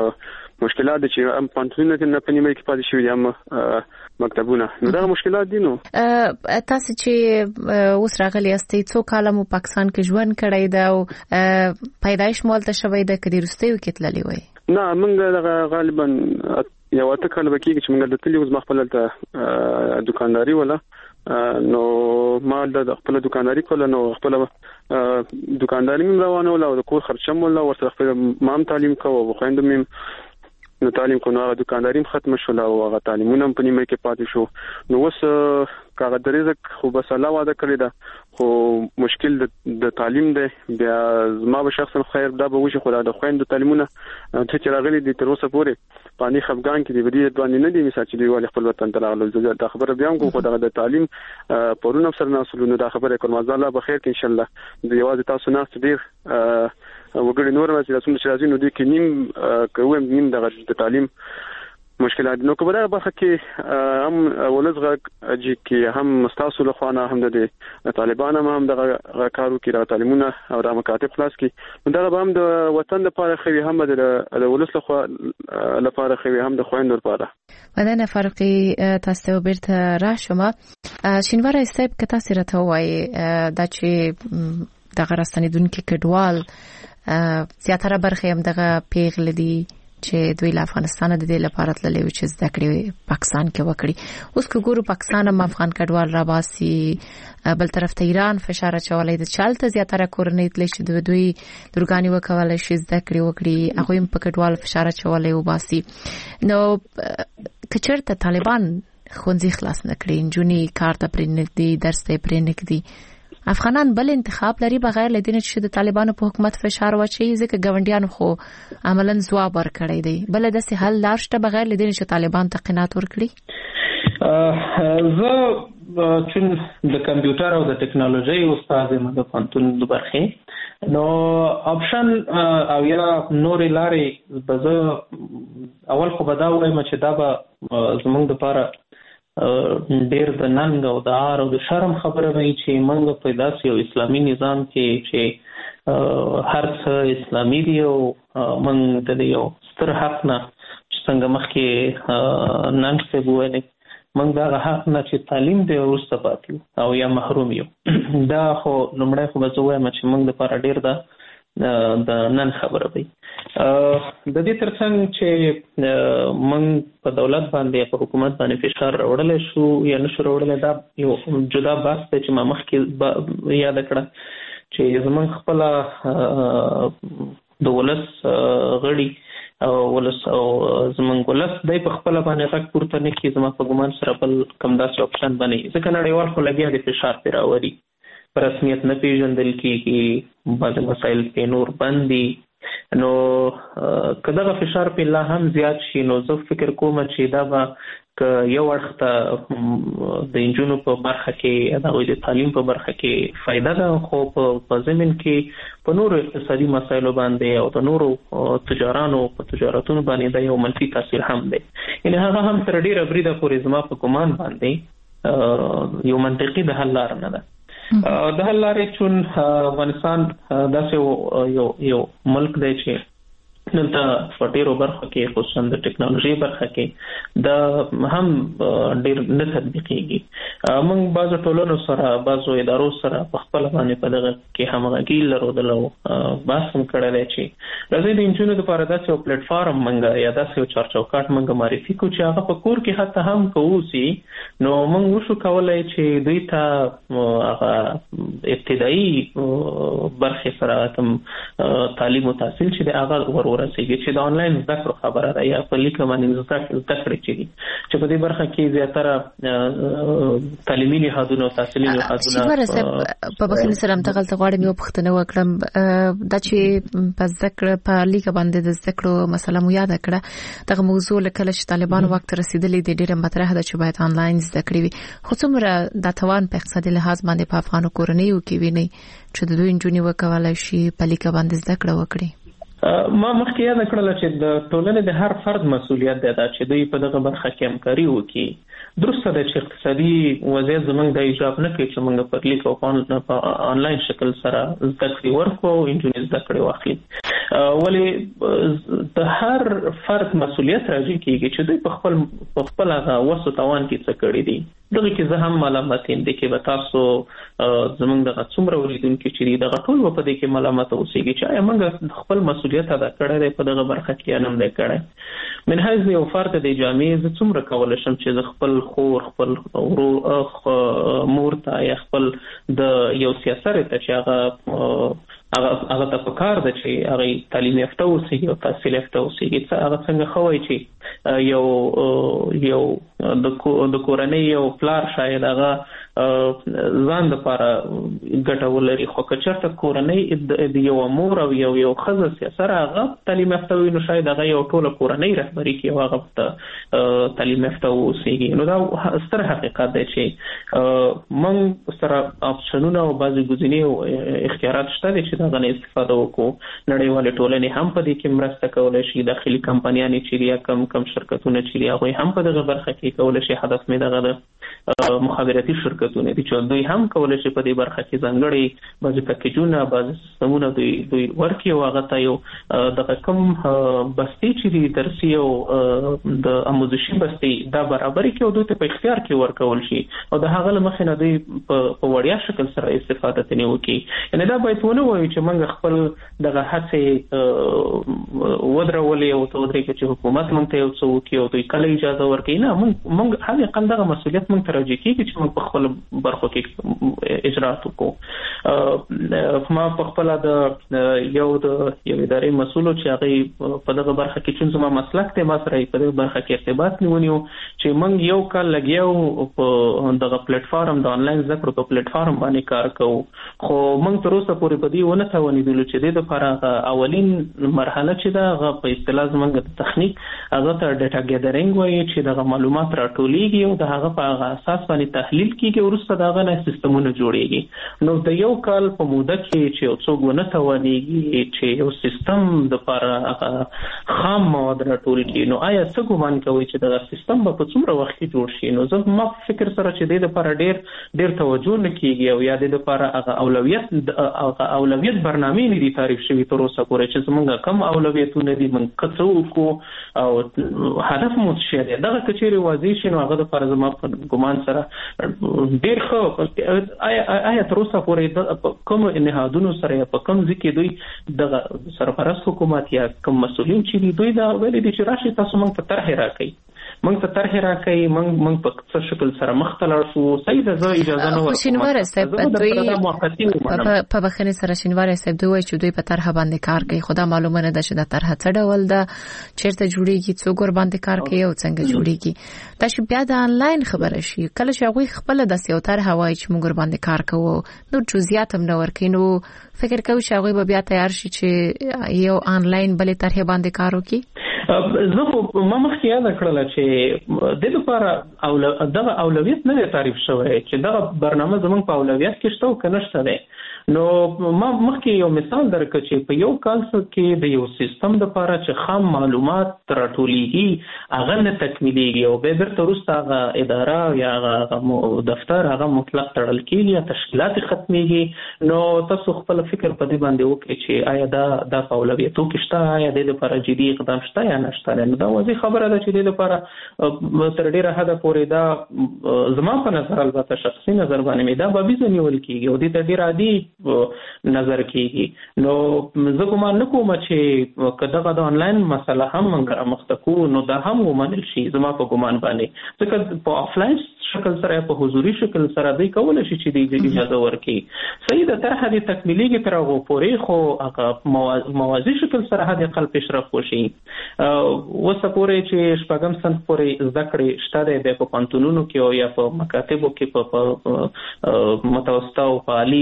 [SPEAKER 7] مشکلات دي چې ام پانتونونه نه پنیمه کې پاتې شوی یم مکتبونه نو دا مشکلات دي نو
[SPEAKER 3] تاسو چې اوس راغلی استئ څو کاله مو پاکستان کې ژوند کړی دا او پیدایش مولته شوی د کډیر واستیو کې تللی وای
[SPEAKER 7] نه موږ غالبا یو اته کاله بکیږي چې موږ د تللی اوس مخبل ته دکانداري ولا نو ما د خپل دکانداري کوله نو خپل دکانداري مې روانه ولا او د کور خرچم ولا ورته خپل مام تعلیم کوو او خويندم نو تعلیم کو نو دکانداري ختم شول او هغه تعلیمونه په نیمه کې پاتې شو نو اوس کاغه درېزک خو بس الله وعده کړی دا خو مشکل د تعلیم دی بیا ما به شخصا خیر دا به وشي خو د خويندو تعلیمونه چې راغلي دي تر اوسه پورې پانی خفغان کې دی ودی دوانې نه دي مثال چې دی ول خپل وطن ته راغلو دا خبره بیا کوم خو د تعلیم پرونه سره ناسلونه دا خبره کوم الله به خیر کې ان شاء الله د یوازې تاسو ناس ډیر وګړي نور راځي تاسو چې راځي نو د کې نیم کوم نیم د تعلیم مشکلات نو کومه برخه کې هم ولزغه چې هم مستاسو له خوانه هم د طالبانو هم د کارو کې را تعلیمونه او د مکاتب خلاص کې دا به هم د وطن لپاره خوي هم د ولس له لپاره خوي هم د خويندو لپاره
[SPEAKER 3] ودانه فرقي تاسو بیرته را شوما شینوار استایب که تاسو راته وایي دا چې د غرستانیدونکو کډوال زیاتره برخه هم دغه پیغل دي چې دوی له افغانستان د دې لپاره تللی و چې زده کړې پاکستان کې وکړي اوس که ګورو پاکستان هم افغان کډوال را باسي بل طرف ته ایران فشار اچولی د چالت زیاتره کورنۍ تللی چې د دوی درګانی وکولای شي زده کړې وکړي هغه هم په کډوال فشار اچولی و باسي نو کچرته طالبان خونځي خلاص نکړي انجونی کار ته پرې نږدې درس ته پرې نږدې افغانان بل انتخاب لري بغیر لدینه چې د طالبانو په حکومت فشار واچي ځکه ګوندیانو خو عملاً ځواب ورکړی دی بل د سه حل لار شته بغیر لدینه چې طالبان ته قناعت ورکړي
[SPEAKER 4] زه چې د کمپیوټر او د ټکنالوژي استاد یم د پانتون د برخې نو آپشن او یا نورې لارې به اول خو به دا وایم چې دا به زموږ لپاره ډېر د ننګ او د عار او د شرم خبره وي چې موږ په داسې یو اسلامي نظام کې چې هر څه اسلامي دی او موږ ته یو ستر حق نه چې څنګه مخکې ننګ څه وویل موږ دا حق نه چې تعلیم دی وروسته پاتې او یا محروم یو دا خو لومړی خو به زه وایم چې موږ لپاره ډېر ده د نن خبره وي د دې ترڅنګ چې موږ په دولت باندې په حکومت باندې فشار راوړل شو یا نشو راوړل دا یو جدا بحث دی چې ما مخکې یاد کړم چې زمونږ خپل د ولس غړي او ولس او زمونږ ولس دای په خپل باندې غږ پورته نه کړي. زما په ګمان سره بل کم داسې اپشن باندې ځکه نړیوال خو لګیا دي فشار پرې راوړي، په رسمیت نه پیژندل کېږي، بعضې مسایل پرې نور بند دي. نو که دغه فشار پرې لا هم زیات شي نو زه فکر کوم چې دا به که یو اړخ ته د نجونو په برخه کې د هغوی د تعلیم په برخه کې فایده ده، خو په ضمن کې په نورو اقتصادي مسایلو باندې او د نورو تجارانو په تجارتونو باندې دا یو منفي تاثیر هم دی. یعنې هغه هم تر ډېره بریده پورې زما په ګمان باندې یو منطقي د حل لاره نه ده. د حل لارې چون افغانستان داسې یو یو ملک دی چې دلته په ډېرو برخو کې خصوصا د ټکنالوژي برخه کې دا هم ډېر نه تطبیقېږي. موږ بعضو ټولنو سره بعضو ادارو سره په خپله باندې په دغه کې همغږي لرودل او بحث هم کړی دی چې راځئ د نجونو دپاره داسې یو پلیټفارم موږ یا داسې یو چارچوکاټ موږ معرفي کړو چې هغه په کور کې حتی هم که واوسي نو موږ وشو کولی چې دوی ته هغه ابتدایي برخې سره کوم تعلیم و تحصیل چې دی هغه ور ورسېږي چې د آنلاین زده کړو خبره ده یا په لیکه باندې زده کړې چې دي چې په دې برخه کې زیاتره تعلیمي نهادونه او تحصیلي نهادونه
[SPEAKER 3] په بخښنې سره همدغلته غواړم یو پوښتنه وکړم. دا چې په زده کړه په لیکه باندې د زده کړو مسله مو یاده کړه، دغه موضوع له کله چې طالبانو وخت رسېدلې دی ډېره مطرح ده چې باید آنلاین زده کړې وي، خو څومره دا توان په اقتصادي لحاظ باندې په افغانو کورنیو کې وینئ چې د دوی نجونې وکولی شي په لیکه باندې زده کړه وکړي؟
[SPEAKER 4] ما مخکې یاده کړله چې د ټولنې د هر فرد مسؤلیت دی دا چې دوی په دغه برخه کې همکاري وکړي. درسته ده چې اقتصادي وضعیت زموږ د ایجاب نه کوي چې موږ په لیک او په آنلاین شکل سره زده کړې ورکړو او نجونې زده کړې واخلي. ولې د هر فرد مسؤلیت راځي کېږي چې دوی په خپل په خپل هغه وس او توان کې څه کړي دي. دغه کې زه هم ملامت یم دې کې به تاسو زموږ دغه څومره ولیدونکي چې دي دغه ټول به په دې کې ملامت اوسېږي چې آیا موږ خپل مسؤلیت ادا کړی دی په دغه برخه کې یا نه دی کړی. من حیث یو فرد د جامعې زه څومره کولی شم چې زه خپل خور خپل ورور مور ته یا خپل د یو سیاسر ته چې هغه هغه هغه ته پکار ده چې هغه تعلیم یافته اوسېږي او تحصیل یافته اوسېږي. هغه څنګه ښه وایي چې یو یو د کورنۍ یو پلار شاید هغه ځان دپاره ګټه ولري، خو که چېرته کورنۍ د یو مور او یو یو ښځه سیاسر هغه تعلیم یافته وي نو شاید هغه یو ټوله کورنۍ رهبري کوي او هغه ته تعلیم یافته اوسېږي. نو دا ستر حقیقت دی چې موږ سره اپشنونه او بعضې ګزینې او اختیارات شته دي چې د هغه نه استفاده وکړو. نړیوالې ټولنې هم په دې کې مرسته کولی شي، داخلي کمپنیانې چې دي یا کم کم شرکتونه چې دي هغوی هم په دغه برخه کې کولی شي. هدف مې دغه د مخابراتي شرکتونه دي چې دوی هم کولی شي په دې برخه کې ځانګړي بعضې پیکیجونه بعضې سیستمونه دوی دوی ورکړي او هغه ته یو دغه کوم بستې چې دي درسي او د آموزشي بستې دا برابرې کړي او دوی ته په اختیار کې ورکول شي او د هغه له مخې نه دوی په وړیا شکل سره استفاده ترې وکړي. یعنې دا باید ونه وایو چې موږ خپل دغه هڅې ودرولې او ته ودرېږي چې حکومت موږ ته یو څه وکړي او دوی کله اجازه ورکوي. نه، موږ حقیقا دغه مسؤلیت موږ ته راجع کېږي چې موږ په خپل برخو کې اجرات وکړو. ما په خپله د یو د یو ادارې مسؤلو چې هغې په دغه برخه کې چون زما مسلک دی ما سره په دغه برخه کې ارتباط نیونی و چې موږ یو کال لګیا وو په دغه پلیټفارم د آنلاین زده کړو په پلیټفارم باندې کار کوو، خو موږ تر اوسه پورې په دې ونه توانېدلو چې دې دپاره اولین مرحله چې ده هغه په اصطلاح زموږ د تخنیک هغه ته ډیټا ګیدرینګ وایي چې دغه معلومات راټولېږي او د هغه په هغه اساس باندې تحلیل کېږي، وروسته د هغه نه سیستمونه جوړېږي. نو د یو کال په موده کې چې یو څوک ونه توانېږي چې یو سیستم دپاره هغه خام مواد راټول کړي نو آیا څه ګمان کوئ چې دغه سیستم به په څومره وخت کې جوړ شي؟ نو زه ما فکر سره چې دې دپاره ډېر ډېر توجه نه کېږي او یا دې دپاره هغه اولویت هغه اولویت برنامې نه دي تعریف شوي تر اوسه پورې چې زموږ کم اولویتونه دي موږ که څه وکړو او هدف مو څه دی. دغه که چېرې واضح شي نو هغه دپاره زما په ګمان سره ډېر ښه. آیا تر اوسه پورې کوم نهادونو سره یا په کوم ځای کې دوی دغه سرپرست حکومت یا کوم مسؤلین چې دي دوی دا ویلي دي چې راشي تاسو موږ ته طرحې راکړئ موږ ته طرح راکړي موږ موږ په څه شکل سره مختلف شو صحیح ده زه اجازه نه ورکوم
[SPEAKER 3] شینوار صاحب دوی په بخنه سره شینوار صاحب دوی چې دوی په طرح باندې کار کوي خدا معلومه نه ده چې د طرح څه ډول ده چیرته جوړیږي څوک ور باندې کار کوي او څنګه جوړیږي دا چې بیا د انلاین خبره شي کله چې هغه خپل د سیو طرح وایي چې موږ ور باندې کار کوو نو جزئیات هم نو ورکینو فکر کوم چې هغه بیا تیار شي چې یو انلاین بلې طرح باندې کار وکړي
[SPEAKER 4] زه خو ما مخکې یاد کړل چې د لپاره او دغه اولویت نه تعریف شوی چې دغه برنامه زمونږ په اولویت کې شته او کنه شته ده نو ما مخکې یو مثال درکړ چې په یو کال کې د یو سیستم د لپاره چې خام معلومات راټولېږي هغه نه تکمیلېږي او به بیرته وروسته هغه اداره یا هغه دفتر هغه مطلق تړل کېږي یا تشکیلات ختمېږي نو تاسو خپل فکر په دې باندې وکړئ چې آیا دا د اولویتو کې شته آیا د لپاره جدي اقدام شته یا نشته نو دا واضح خبره ده چې د لپاره تر ډیره حده پورې دا زما په نظر البته شخصي نظر باندې دا به بيځ نیول کېږي او د ډیر عادي نظر کېږي نو زه کوم نه کوم چې کداغه د انلاین مسله هم موږ مختکو نو دا هم ومنل شي زما په ګومان باندې ځکه په افلاین شکل سره په حضوري شکل سره دوی کول شي چې د اجازه ورکړي صحیح د طرح د تکمیلي تر هغه پورې خو هغه موازي شکل سره د خپل پیشرفت وشي وسه پورې چې شپږم صنف پورې ذکر شته د په پانتونونو کې او یا په مکاتبو کې په متوسطه او عالی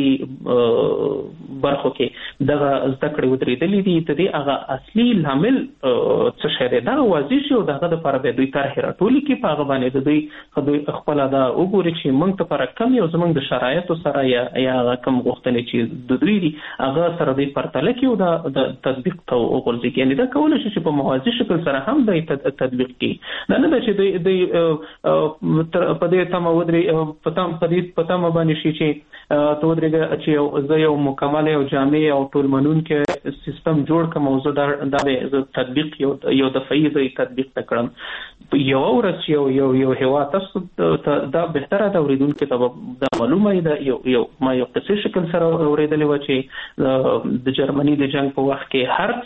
[SPEAKER 4] برخو کې دغه ذکر ودرېدلې دي ته دی هغه اصلي لامل څه شری دا واضح شو دغه لپاره د دوی طرح راټولي کې په هغه باندې د دوی خپل دا وګوري چې موږ ته پر کم یو زمونږ د شرایطو سره یا یا کم غوښتنې چې د دوی دي هغه سره د پرتله کې او د تطبیق ته وګورځي یعنی دا کول شي چې په موازي شکل سره هم د تطبیق کې دا نه چې د په دې تمه ودري په تم په دې په تمه باندې شي چې تو درګه چې زه یو مکمل او جامع او ټول منون کې سیستم جوړ کوم موضوع دا د تطبیق یو یو دفعي د تطبیق تکړم یو ورځ یو یو یو هوا تاسو دا بهتره دا اوریدونکو ته دا معلومه ده یو یو ما یو څه شکل سره اوریدلې و چې د جرمني د جنگ په وخت کې هر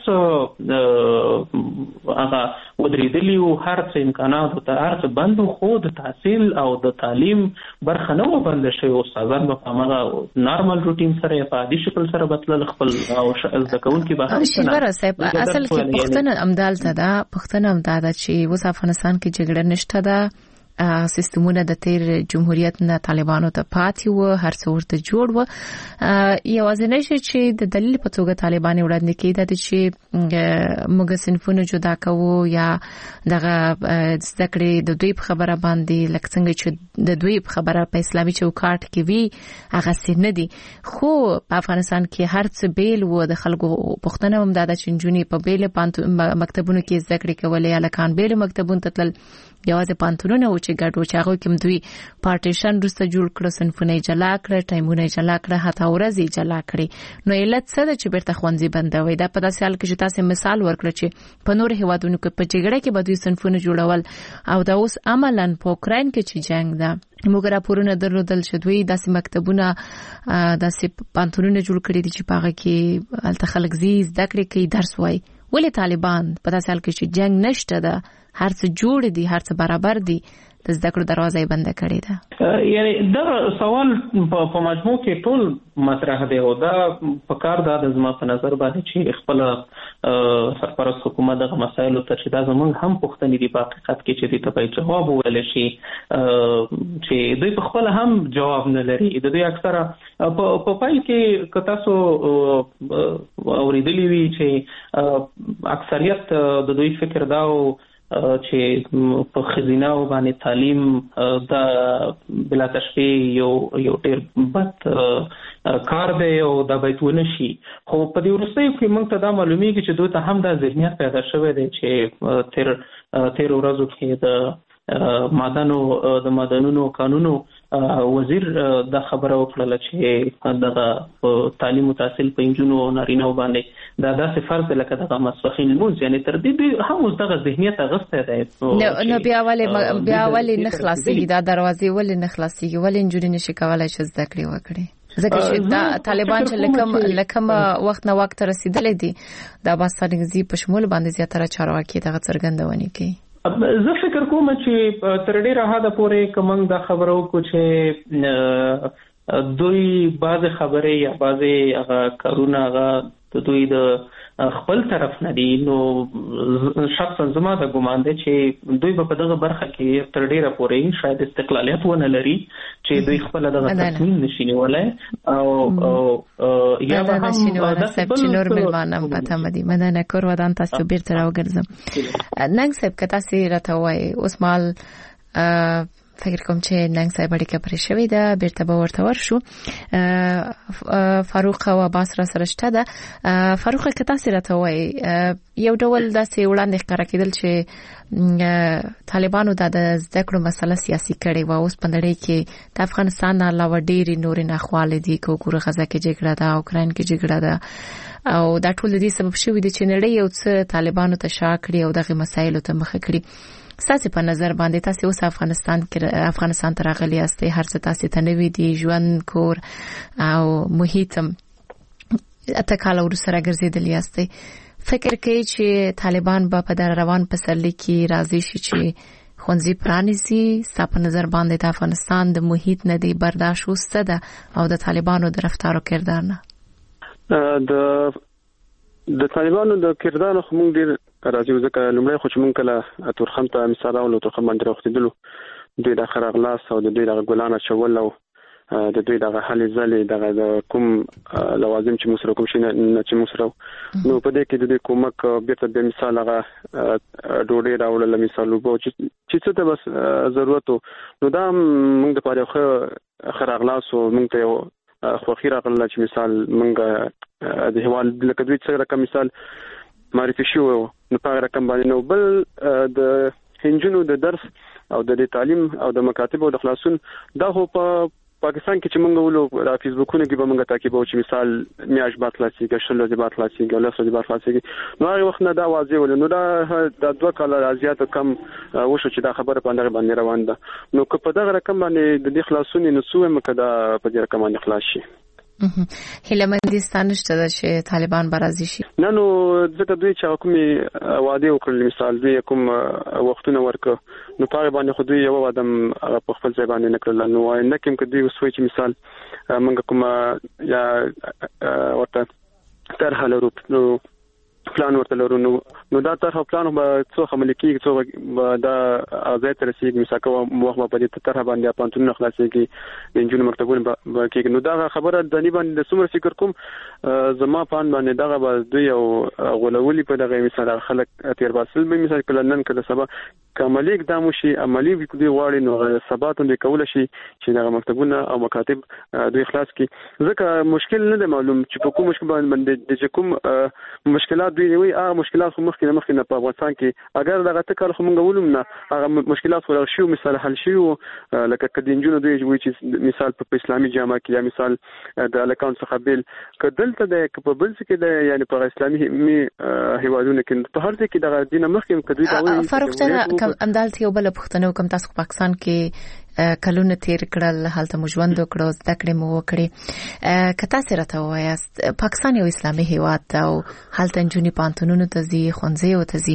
[SPEAKER 4] څه هغه ودرېدلی او هر څه امکانات او هر څه بند خو د تحصیل او د تعلیم برخه نه و بند شوی او استادان په هغه نارمل روټین سره په عادي شکل سره بدل خپل او زده کوونکي به هم
[SPEAKER 3] شنه صاحب اصل کې پښتنه امدال ته دا پښتنه امداد چې وس افغانستان کې جګړه نشته ده سیستمونه د تیر جمهوریت نه طالبانو ته پاتې و هر څه ورته جوړ و یوازې نشي چې د دلیل په توګه طالبان وړاندې کېده چې موږ صنفونه جدا کوو یا دغه ذکرې د دوی په خبره باندې لکه څنګه چې د دوی په خبره په اسلامي چوکاټ کې وی هغه سن دي خو په افغانستان کې هر څه بیل و د خلکو پښتنه هم د چنجونی په بیل مکتبونو کې ذکر کولې الکان بیل مکتبونو ته تل یوازې پانتونونه او چې ګډو چې هغه کوم دوی پارټیشن رسته جوړ کړ صنفونه جلا کړ ټایمونه جلا کړ حتی ورځې جلا کړې نو علت څه ده چې بیرته خوندې بندوي دا په داسې حال کې چې تاسو مثال ورکړ چې په نور هیوادونو کې په جګړه کې به دوی صنفونه جوړول او دا اوس عملاً په اوکراین کې چې جنگ ده موږ راپورونه درلودل چې دوی داسې مکتبونه داسې پانتونونه جوړ کړي دي چې پاغه کې الته خلک زی زده کړې کوي درس وایي ولې طالبان په داسې حال کې چې جنگ نشته ده هر څه جوړ دي هر څه برابر دي د زده کړو دروازه یې بند کړې ده
[SPEAKER 4] یعنی دا سوال په مجموع کې ټول مطرح دی او دا په کار دا د زما په نظر باندې چې خپل سرپرست حکومت دغه مسایلو ته چې دا زمونږ هم پوښتنې دي په حقیقت کې چې دې ته جواب وویل شي چې دوی په خپل هم جواب نه لري د دوی اکثره په پای کې که تاسو اورېدلي وي چې اکثریت د دوی فکر دا و چې په خزینه باندې تعلیم د بلا تشبیه یو یو ډیر بد کار دی او دا باید ونشي خو په دې وروستیو کې موږ ته دا معلومیږي چې دوی ته هم دا ذهنیت پیدا شوی دی چې تیر تیر ورځو کې د مادنو د مادنونو قانونو وزیر دا خبره وکړه چې دغه تعلیم او تحصیل په انجونو او نارینه باندې دا داسې فرض لکه دغه مسخین لمونځ یعنی تر دې هم اوس دغه ذهنیت غوسته دی
[SPEAKER 3] نو بیا ولې بیا ولې نه خلاصيږي دا دروازې ولې نه خلاصيږي ولې انجونی نشي کولای چې زده کړې وکړي ځکه چې دا طالبان چې لکم لکم وخت نه وخت رسیدلې دي دا باسانګزي په شمول باندې زیاتره چارواکي دغه څرګندونې کوي
[SPEAKER 4] زه فکر کوم چې تر ډیره حده پورې کوم د خبرو کو چې دوی بعض خبرې یا بعض هغه کارونه هغه د دوی د خپل طرف نه دي نو شخصا زما د ګمان دی چې دوی په دغه برخه کې تر ډیره پورې شاید استقلالیت ونه لري چې دوی خپل دغه تصمیم نشي نیولای او یا به هم د
[SPEAKER 3] چې نور ملمانم پته مدي مدنه کور ودان تاسو بیرته راوګرځم ننګ صاحب کته سي راته وای اوس مال فکر کوم چې ننګ صاحب اړیکه پرې شوې ده بیرته به ورته ورشو فاروق او عباس را سره شته ده فاروق کته سي راته وای یو ډول داسې وړاندې ښکارا کېدل چې طالبانو د زده کړو مسله سیاسي کړي و اوس په نړۍ کې د افغانستان نه علاوه ډېری نورې ناخوالې دي کوکور غزا کې جګړه ده اوکرين کې جګړه ده او دا ټول د دې سبب شوی دی چې نړۍ یو څه طالبانو ته شا کړی او دغه مسایلو ته مخه کړی ساسي په نظر باندې تاسو اوس افغانستان کې افغانستان ته راغلي یاستئ هر څه تاسو ته نوې دي ژوند کور او محیط اته کال ورسره ګرځیدل یاستئ فکر کوي چې طالبان به په در روان پسرلي کې راځي شي چې خونځي پرانیزي ستاسو په نظر باندې د افغانستان د محیط نه دی برداشت وسته ده او د طالبانو د رفتار او کردار نه
[SPEAKER 7] د د طالبانو د کردار خو موږ ډیر راځي ځکه لومړی خو چې موږ کله تورخم ته مثال او تورخم باندې راوختیدلو دوی د خرغلاس او د دوی د ګلانه چول او د دوی د حل زلي د کوم لوازم چې موږ سره کوم شي نه چې موږ سره نو په دې کې د کومک بیرته د مثال هغه ډوډۍ راوړل مثال وو چې څه ته بس ضرورت نو دا موږ د پاره خو خرغلاس او موږ ته خو خیر راغله چې مثال موږ د هوال لکه دوی څنګه رقم مثال معرفي شو نو په رقم باندې نو بل د هنجونو د درس او د تعلیم او د مکاتب او د خلاصون دا هو په پاکستان کې چې موږ ولو را فیسبوکونه کې به موږ تاکي به چې مثال میاش باتلاسي کې شل د باتلاسي کې له سودي باتلاسي نو هغه وخت نه دا واضح ول نو دا د دوه کال ازیات کم وشو چې دا خبره باندې باندې روان ده نو که په دغه رقم باندې د خلاصون نو سوې مکدا په دې رقم باندې خلاص شي
[SPEAKER 3] هیلمندستان شته چې طالبان برازي شي
[SPEAKER 7] نه نو ځکه دوی چې کومي وعده وکړل مثال دوی کوم وختونه ورکو نو په باندې خو دوی یو ادم په خپل ځای باندې نکړل نو نه کوم کې دوی وسوي چې مثال موږ کوم یا ورته تر حالو نو پلان ورته لرو نو نو دا طرح پلان به څو خملکی څو دا ازای تر سیګ مساکو موخ په دې طرح باندې پانتون خلاصيږي د انجن مکتبونه کې نو دا خبره د نی باندې د سمر فکر کوم زما پان باندې دغه به دوی او غولولي په دغه مثال خلک تیر باسل به مثال کله نن کله سبا کمالي اقدام شي عملی دوی واړي نو ثبات دوی کول شي چې دغه مکتبونه او مکاتب دوی خلاص کی ځکه مشکل نه معلوم چې په کوم مشکل باندې د کوم مشکلات دوی وي هغه مشکلات خو مخکې مخکې نه په افغانستان کې اگر دغه تکل خو مونږ ولوم نه هغه مشکلات خو شو مثال حل شي لکه کدینجونو دوی چې مثال په اسلامي جامعه کې یا مثال د الکان څخه بل کدلته د کپبل کې د یعنی په اسلامي هیوادونو کې په هر ځای کې دغه دینه مخکې کدوې دا وي
[SPEAKER 3] فرق ته کم امدالتي او بل پښتنو کم تاسو پاکستان کې کلونه تیر کړل هلته مجوند وکړو زده کړې مو وکړې کته سره ته وایست پاکستان یو اسلامي هیواد او هلته جنونی پانتونونو ته زی خونځي او ته زی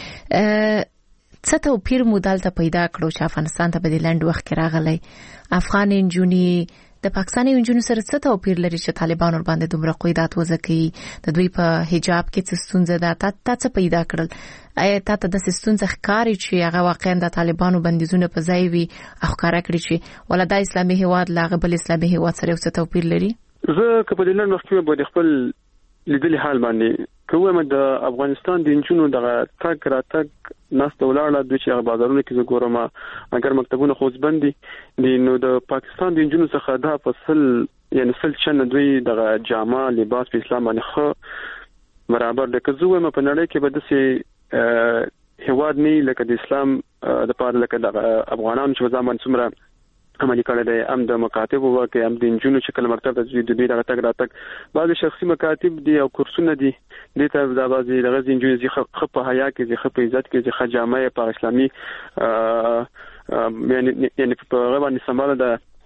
[SPEAKER 3] څه ته پیر مودال ته پیدا کړو چې افغانستان ته بدیل لند وخت کې راغلی افغان جنونی د پاکستاني جنونو سره څه ته پیر لري چې طالبان ور باندې دومره قیدات وځکي د دوی په حجاب کې څه ستونزه ده تاسو څه پیدا کړل ایا تاسو د ستونزې ښکاری چې هغه واقعا د طالبانو بندیزونه په ځای وي اخکارا کړی چې ولدا اسلامي هیواد لاغه بل اسلامي هیواد سره څه توپیر لري
[SPEAKER 7] زه کله د نن وخت په خپل لیدلې حال باندې کومه د افغانستان د انجونو دغه تک را تک ناس دولاړه د چې بازارونو کې زګورما اگر مکتبونه خوځبندي دي نو د پاکستان د انجونو څخه دا فصل یعنی فل چنه دوی دغه جامه لباس په اسلام باندې خو برابر د کزومه په نړۍ کې به د سي هیواد نه لکه د اسلام د پاره لکه د افغانانو چې ځمان څومره عملي کړل د ام د مکاتب او کې ام د انجونو چې کله مکتب ته د دې دغه تک راتک بعض شخصي مکاتب دي او کورسونه دي د ته د بعض د غزي انجونو چې خپ په حیا کې چې خپ عزت کې چې خجامه په اسلامي یعنی یعنی په غوړ باندې سماله د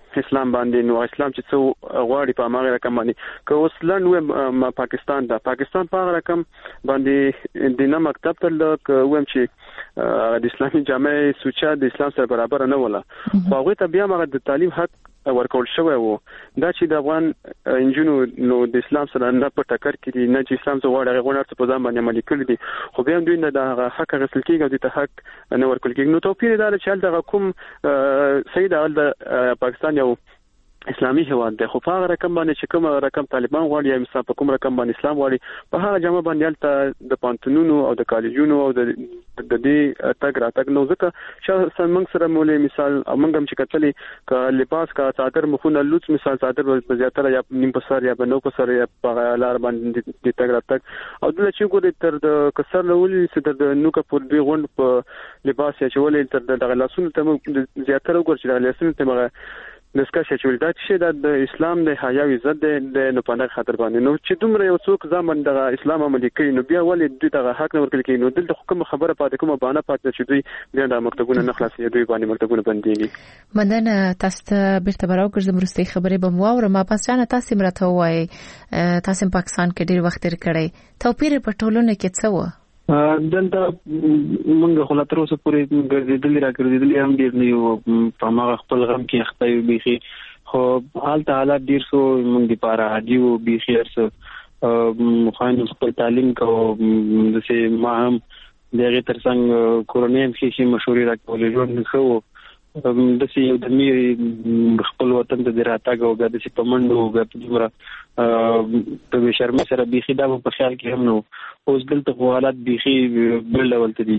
[SPEAKER 7] اسلام باندې نو اسلام چې څو غواړي په هغه رقم باندې که اوس لنډ پاکستان دا پاکستان په هغه رقم باندې د نه مکتب تل کوم چې د اسلامي جامع سوچا د اسلام سره برابر نه ولا خو هغه ته بیا هغه د تعلیم حق ورکول شوی وو دا چې د افغان انجونو نو د اسلام سره نه په ټکر کې نه چې اسلام څو غواړي غوړ څه په ځان باندې عملي کړی دي خو بیا دوی نه د حق غسل کېږي او د حق نه ورکول کېږي نو توپیر دا چې د کوم سید ال پاکستان یو اسلامي هواد ده خو په هغه رقم باندې چې کوم رقم طالبان غواړي یا مثلا په کوم رقم باندې اسلام غواړي په هغه جامه باندې الته د پانتونونو او د کالجونو او د د دې تګ را تګ نو ځکه چې څنګه سره مولې مثال موږ هم چې کتلې ک لباس کا صادر مخونه لوڅ مثال صادر په زیاتره یا نیم په سر یا په نو په سر یا په لار باندې د تګ را تګ او د چې ګورې تر د کسر لولې چې د نو کا پر دی غوند په لباس یا چولې تر د لاسونو ته زیاتره ګور چې د لاسونو ته نسکه چې دا چې د اسلام د حیا او عزت د نه پناه خاطر باندې نو چې دومره یو څوک ځمن د اسلام عملي کوي نو بیا ولې دوی دغه حق نه ورکړي نو دلته حکم خبره پاتې کومه باندې پاتې چې دوی بیا د مکتبونو نه خلاصي دوی باندې مکتبونه بنديږي
[SPEAKER 3] مندنه تاسو ته بیرته براو ګرځم مرستي خبرې به مو او ما پس ځان تاسو مرته وای تاسو پاکستان کې ډیر وخت تیر کړی توپیر په ټولنه کې څه و
[SPEAKER 6] دلته موږ خو لا تر اوسه پورې ګرځېدلې را ګرځېدلې هم ډېر نه یو په ما خپل غم کې اخته یو بيخي خو حالت حالات ډېر سو موږ لپاره عادي وو بيخي ارسه خو خپل تعلیم کو د سه ما هم دغه ترڅنګ کورونیم کې مشورې راکولې ژوند خو د سه یو د مې خپل وطن ته دراتګ او د سه پمنډو او د عمره په شرم سره بيخي دا په خیال کې هم نو اوس دلته حالات بيخي بل ډول ته دي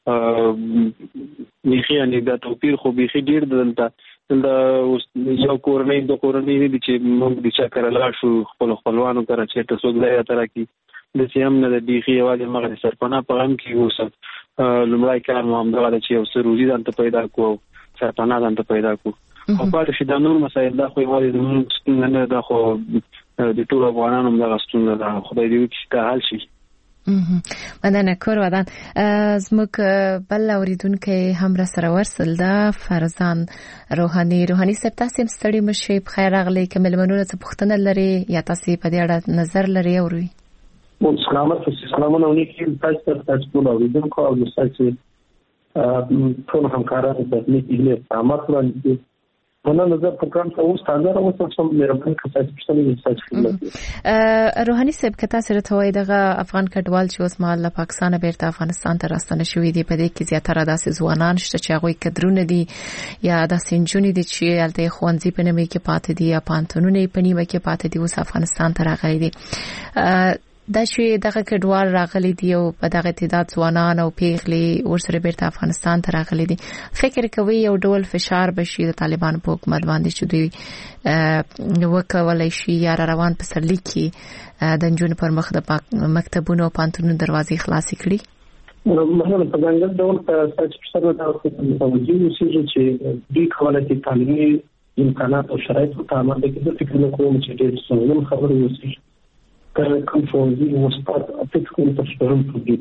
[SPEAKER 6] بيخي ان دا توپیر خو بيخي ډیر دلته د یو کورنۍ د کورنۍ دي چې موږ د چا کړل شو خپل خپلوانو سره چې تاسو غواړئ تر کې د سیام نه د بيخي یوازې مغه سرپنا په هم کې اوسه لمړای کار مو هم دا چې یو سروزي ځان ته پیدا کو سرپنا ځان ته پیدا کو او په شي د نور مسایل دا خو یوازې د موږ نه دا خو د ټول افغانانو د غستون دا خدای دې چې دا حل شي
[SPEAKER 3] مندنه کور ودان زموږ بل اوریدونکو هم را سره ورسل دا فرزان روحاني روحاني سپ تاسو ستړي مشي په خیر راغلي کومل منونه څه پښتنه لري یا تاسو په دې اړه نظر لري اوري
[SPEAKER 8] سلامات سلامونه ولیکم تاسو تاسو په اوریدونکو او تاسو ټول همکارانو د دې لیک امر وړاندې ونه نظر پروګرام ته اوس تازه راوځم چې مهرباني کوئ چې تاسو
[SPEAKER 3] روحاني صاحب کته سره توای دغه افغان کډوال چې اوس مال له پاکستان بیرته افغانستان ته راستنه شوې دي په دې کې زیاتره داسې ځوانان شته چې هغه کډرونه دي یا داسې انجونې دي چې الته خوانځي په نومي کې پاتې دي یا پانتونونه په نیمه کې پاتې دي اوس افغانستان ته راغلي دي دا چې دغه کډوال راغلي دي او په دغه تعداد ځوانان او پیغلي ورسره بیرته افغانستان ته راغلي دي فکر کوي یو ډول فشار بشي د طالبان په حکومت باندې چې دوی وکولای شي یا روان په سرلیک کې د انجونو پر مخ د مکتبونو او پانتونو دروازې خلاصې کړي
[SPEAKER 8] مثلا په څنګه ډول په سچ په دا توجیه وشي چې دوی کولای شي تعلیمي امکانات او شرایط ته عمل وکړي فکر نه کوم چې ډېر څه خبرې وشي کله کوم فوزي وسپات اټیک کوم څه شروع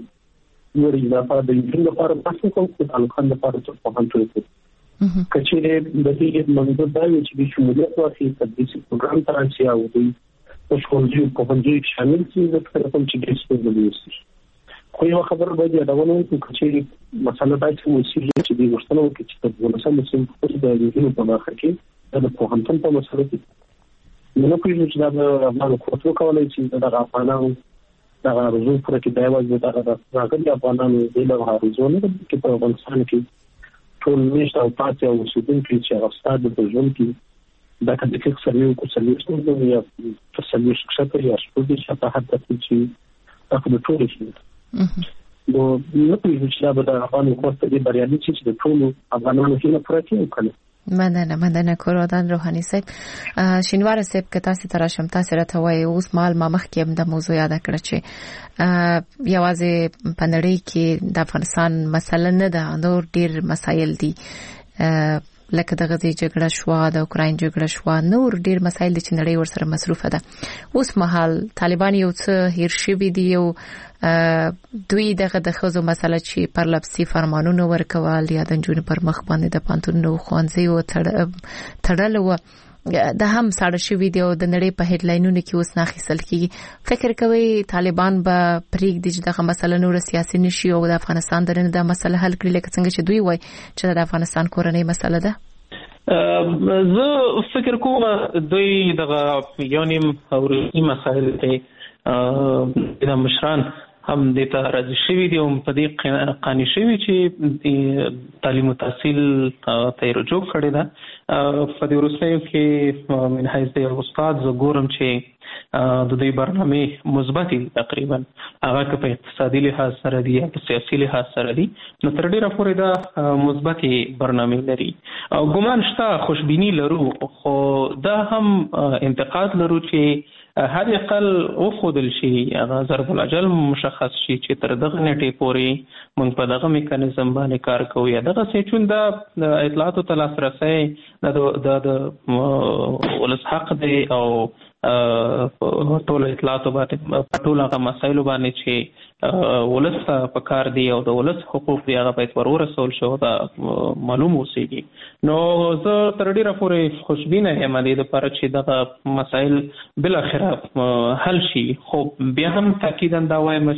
[SPEAKER 8] کړي نور یې لپاره د انجن لپاره تاسو کوم څه تعلق لپاره څه په هانټو کې کچېره د دې منځ دا یو چې شمولیت واخلي تدریسي پروګرام ته راځي او د فوزي په باندې شامل شي د کوم چې د څه ویسي خو یو خبر باید دا ونه چې کچېره مسله دا چې وسی چې د ورستنو کې چې د ولسمو سیم په د انجن په ماخه کې د په هانټن په مسله کې نو کوم چې دا افغان کوڅو کولای چې دا افغانانو دا غوښتل پر کې دا یو دا راغلي افغانانو د له هاريزونه کې په افغانستان کې ټول میشت او پاتې او سودونکو چې راستاد په ژوند کې دا کله چې سروي کو سروي څنګه یا په سروي څخه یا سپورتي چې په حد چې دا په ټول شي نو نو کوم چې دا د افغان کوڅه د بریالي چې د ټول افغانانو کې نه پراته وکړي
[SPEAKER 3] مندنه مندنه کورودان روحاني صاحب شینوار صاحب کتا سي تراشم تاسو راته وای اوس مال ما مخ کې د موضوع یاد کړ چې یوازې پندړی کې د افغانستان مسله نه ده نور ډیر مسایل دي لکه د غزې جګړه شو د اوکراین جګړه شو نور ډیر مسایل چې نړۍ ورسره مصروفه ده اوس مهال طالبان یو څه هیر شوي دي او دوی دغه د خزو مسله چې پر لپسي فرمانونه ورکول یا د جون پر مخ باندې د پانتونو خوانځي او تړل و د هم ساړه شوي دی او د نړۍ په هډلاینونو کې اوس ناخیسل کیږي فکر کوي طالبان به پریږدي چې دغه مسله نور سیاسي نشي او د افغانستان درنه د مسله حل کړي لکه څنګه چې دوی وایي چې د افغانستان کورنۍ مسله ده
[SPEAKER 4] زه فکر کوم دوی دغه یو نیم ورونی مسایل ته د مشران هم د ته راځي شوی دی او په دې قانوني شوی چې تعلیم او تحصیل ته رجوع کړی دا په دې ورسره کې من حیث د استاد زه ګورم چې د دې برنامه مثبت تقریبا هغه که په اقتصادي لحاظ سره دی یا په سیاسي لحاظ سره دی نو تر ډیره پورې دا مثبت برنامه لري او ګمان شته خوشبینی لرو خو دا هم انتقاد لرو چې هر اقل او خودل شي هغه ضرب الاجل مشخص شي چې تر دغه نټې پورې موږ په دغه میکانیزم باندې کار کوو یا دغه سچون د اطلاعاتو ته لاسرسي د د ولس حق دی او ټول اطلاعاتو باندې ټول هغه مسایلو باندې چې ولس په کار دی او د ولس حقوق دی هغه باید ورورسول شي دا معلوم اوسېږي نو زه تر ډیره پورې خوشبینه یم د دې لپاره چې دغه مسایل بل اخره حل شي خو بیا هم تاکیدا دا وایم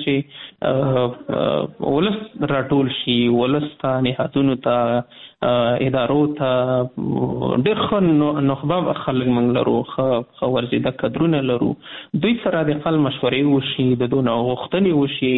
[SPEAKER 4] چې ولس راټول شي ولس ته نهادونو ته ادارو ته ډېر ښه نخبه خلک موږ لرو ښه ورزیده کدرونه لرو دوی سره د خپل مشورې وشي د دونه غوښتنې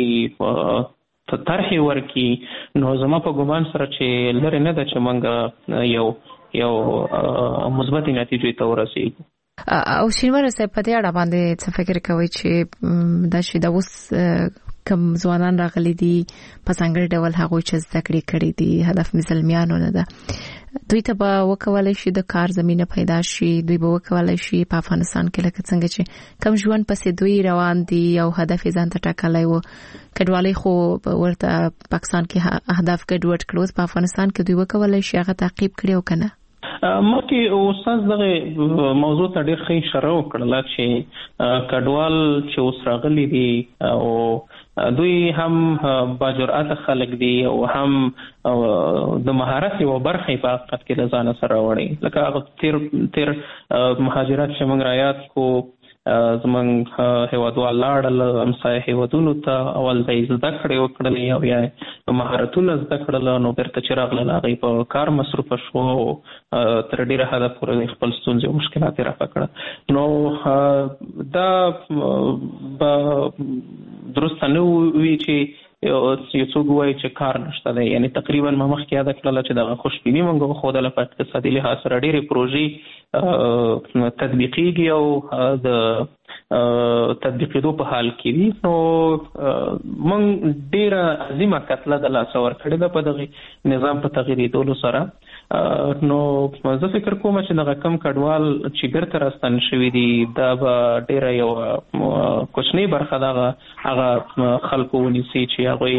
[SPEAKER 4] وشي طرحې ورکړي نو زما په ګمان سره چې لرې نه ده چې موږ یو یو مثبتې نتیجې ته ورسېږو
[SPEAKER 3] او شینوار صاحب په دې اړه باندې څه فکر کوئ چې دا شي د اوس کم ځوانان راغلي دي په څنګه ډول هغه چې زده کړې کړې دي هدف مزلمیانو نه ده دوی ته به وکولای شي د کار زمينه پیدا شي دوی به وکولای شي په افغانستان کې لکه څنګه چې کم ژوند پسې دوی روان دي او هدف ځان ته ټاکلای وو کډوالۍ خو ورته پاکستان کې اهداف ګډوډ کړو په افغانستان کې دوی وکولای شي هغه تعقیب کړي او کنه
[SPEAKER 4] مکه استاد دغه موضوع ته ډېر ښه اشاره وکړه چې کډوال چې اوس راغلي دي او دوی هم باجرأت خلک دي او هم د مهارت او برخې په حقیقت کې د ځان سره وړي لکه هغه تیر تیر مهاجرت چې موږ رایات کو زمونږ هیوادوال لاړل همسایه هیوادونو ته اول د زده کړې وکړلې او یا مهارتونه زده کړل نو بیرته چې راغلل هغوی په کار مصروفه شو تر ډېره حده پورې خپل ستونزې او مشکلات یې رفع کړه نو دا به درسته نه وي چې یو څوک وایي چې کار نشته دی یعنی تقریبا ما مخکې یاده کړله چې دغه خوشبیني موږ وښودله په اقتصادي لحاظ سره ډېرې پروژې تطبیقېږي او د تطبیقېدو په حال کې دي نو موږ ډېره عظیمه کتله د لاسه ورکړې ده په دغې نظام په تغیرېدلو سره نو زه فکر کوم چې دغه کم کډوال چې بیرته راستانه شوي دي دا به ډېره یو کوچنۍ برخه دغه هغه خلکو ونیسي چې هغوی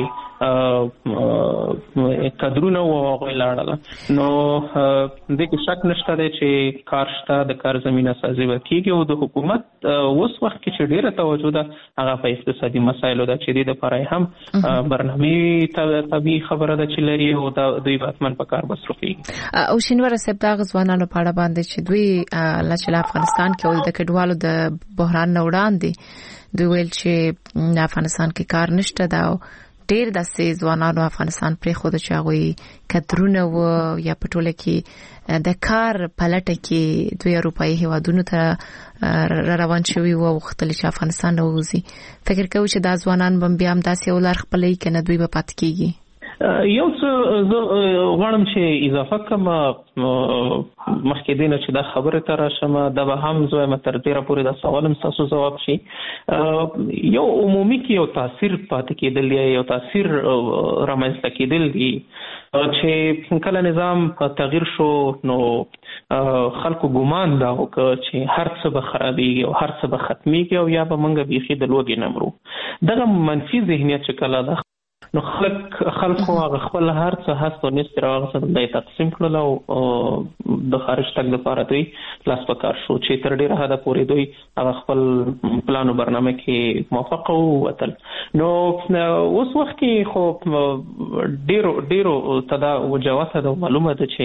[SPEAKER 4] قدرونه و هغوی لاړله نو دې کې شک نشته دی چې کار شته د کار زمینه سازي به کېږي او د حکومت اوس وخت کې چې ډېره توجه ده هغه په اقتصادي مسایلو ده چې دې دپاره هم برنامې طبیعي خبره ده چې لري او دوی به حتما په کار مصروف کېږي
[SPEAKER 3] او شینوار صاحب د هغه ځوانانو په اړه باندې چې دوی چې افغانستان کې او د کډوالو د بحران نه وړاندې دوی ویل چې افغانستان کې کار نشته دا ډېر داسې ځوانانو افغانستان پرېښوده چې هغوی کدرونه و یا په ټوله کې د کار په لټه کې دوی اروپایي هیوادونو ته را روان شوي و او غوښتل چې افغانستان نه ووځي فکر کوي چې دا ځوانان به بیا همداسې یو لار خپلوي که نه دوی به پاتې کېږي
[SPEAKER 4] یو څه زه غواړم چې اضافه کړم مخکې دی نه چې دا خبرې ته راشم دا به هم زه وایم تر ډېره پورې دا سوال هم ستاسو ځواب شي یو عمومي کې یو تاثیر پاتې کېدل دی یو تاثیر رامنځته کېدل دي چې کله نظام تغییر شو نو خلکو ګمان دا وکړه چې هر څه به خرابېږي او هر څه به ختمېږي او یا به موږ بیخي د لوږې نه مرو دغه منفي ذهنیت چې کله ده نو خلک خلکو هغه خپل هر څه هست او نست راغسه د تقسیم کړل او د خارج تک د پاره دوی لاس پکار شو چې تر ډیره حد پورې دوی هغه خپل پلان او برنامه کې موافق وتل. نو اوس وخت کې خو ډیرو ډیرو تدا وجوهات د معلومه ده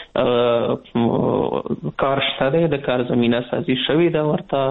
[SPEAKER 4] چې کار شته د کار زمينه سازي شوې ده ورته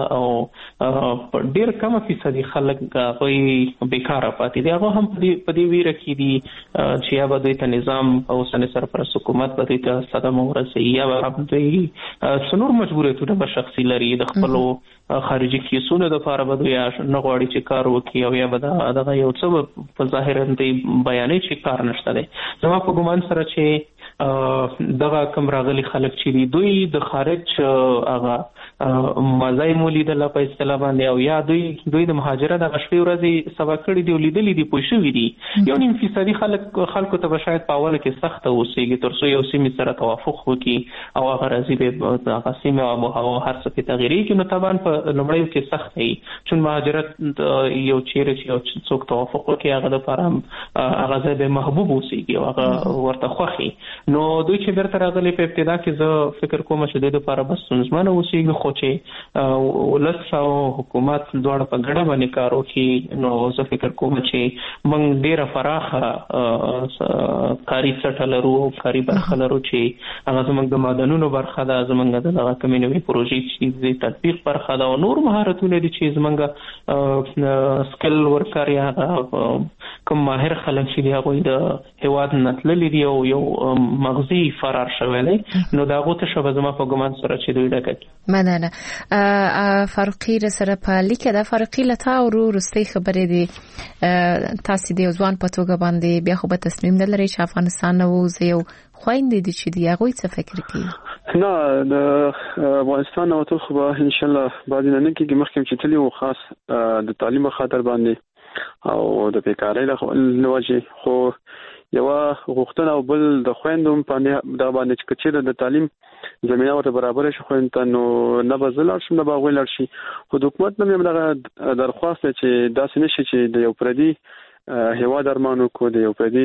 [SPEAKER 4] او ډیر کم فیصدي خلک غوي بیکاره پاتې دي. هغه هم په دې ویره کې دي چې یا به دوی ته نظام او سن سرپرست حکومت به دوی ته صدمه ورسوي یا به دوی څنور مجبوریتونه به شخصي لري د خپلو خارجي کیسونو د لپاره به دوی نه غواړي چې کار وکړي او یا به دغه یو څه په ظاهرا دوی بیانې چې کار نشته دی. زما په ګمان سره چې دغه کم راغلي خلک چې دی دوی د خارج هغه مزای مولیدل په اصطلاح باندې او یا دوی دوی د مهاجرت د غشپې ورځې سبا کړي دی ولیدلې دی پوه شوي دي. یو نیم فیصدي خلک خلکو ته به شاید په اوله کې سخته اوسېږي تر څو یو سیمې سره توافق وکړي او هغه راځي به هغه سیمه او هوا هر څه کې تغییرېږي. نو طبعا په لومړیو کې سخت وي چون مهاجرت یو چیرې چې یو څوک توافق وکړي هغه دپاره هغه ځای به محبوب اوسېږي او هغه ورته خوښي. نو دوی چې بیرته راغلي په ابتدا کې زه فکر کوم چې دوی دپاره بس ستونزمنه اوسېږي خو چې ولس او حکومت دواړه په ګډه باندې کار وکړي نو زه فکر کوم چې موږ ډېره پراخه کاري سطحه لرو کاري برخه لرو چې هغه زموږ د معدنونو برخه ده زموږ د دغه کومې نوې پروژې چې د تطبیق برخه ده او نور مهارتونه دي چې زموږ سکل ورکر یا کوم ماهر خلک چې دي هغوی د هېواد نه تللي دي او یو مغزي فرار شوی دی نو د هغو ته شبه زما په ګمان سره چې دوی ډکه کړي.
[SPEAKER 3] مننه. فاروقي سره په لیکه ده فاروقي لتا ورو رستي خبرې دي تاسو د ځوان په توګه باندې بیا خو به تصمیم نه لري چې افغانستان نو زه یو خويندې دي چې دی هغه څه فکر کوي؟
[SPEAKER 7] نه د افغانستان او ټول خو به ان شاء الله بعد نه کېږي مخکې چې تللی او خاص د تعلیم خاطر باندې او د بیکارۍ له وجې خو یو غوښتنه او بل د خويندوم باندې دا باندې چې کچې د تعلیم زمينه ورته برابر شي خو انت نو نه بزل شي نه باغوي لر شي خو حکومت نه هم دغه درخواست چې داسې نشي چې د یو پردي هوا درمانو کو د یو پردي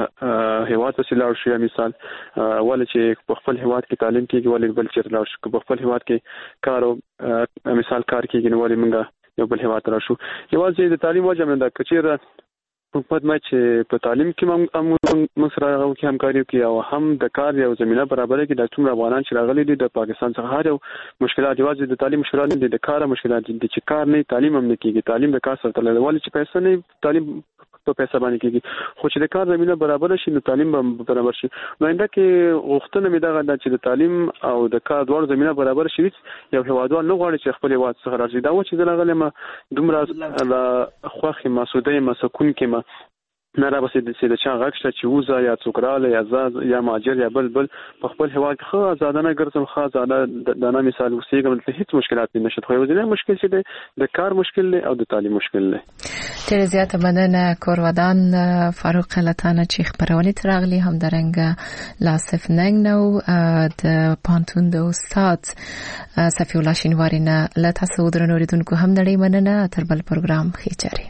[SPEAKER 7] هوا ته سلاړ شي مثال ول چې په خپل هواد کې تعلیم کېږي ول بل چې لاړ شي په خپل هواد کې کارو مثال کار کېږي نو ول موږ یو بل هواد را شو یوازې د تعلیم وجه من دا کچې حکومت ما چې په تعلیم کې موږ سره راغو کې همکاري کوي او هم د کار یو زمينه برابر کې د ټول افغانان چې راغلي دي د پاکستان څخه هر یو مشکلات یوازې د تعلیم مشکلات دي د کار مشکلات دي چې کار نه تعلیم هم نه کېږي تعلیم د کار سره تړلی ولې چې پیسې نه تعلیم په پیسې باندې کېږي خو چې د کار زمينه برابر شي نو تعلیم به برابر شي. نو انده کې غوښتنه مې دغه ده چې د تعلیم او د کار دواړو زمينه برابر شي یو هوادوال نه غواړي چې خپل هواد څخه راځي دا و چې دغه لمه دومره لا خوخي مسعودي مسکون کې ما نه را بسې د سیده چا غږ شته چې وزه یا څوکراله یا زاد یا ماجر یا بل بل په خپل هوا کې خو آزادانه ګرځم خو آزاده د نه مثال وسیګم ته هیڅ مشکلات نشته خو یو ځینې مشکل چې د کار مشکل دی او د تعلیم مشکل دی.
[SPEAKER 3] ډېر زیاته مننه کورودان فاروق لتانه چې خبرونه ترغلي هم درنګ لاسف ننګ نو د پانتون د استاد صفی الله شینواری نه لته سعود رنوریدونکو هم نړۍ مننه تر بل پروګرام خېچاري.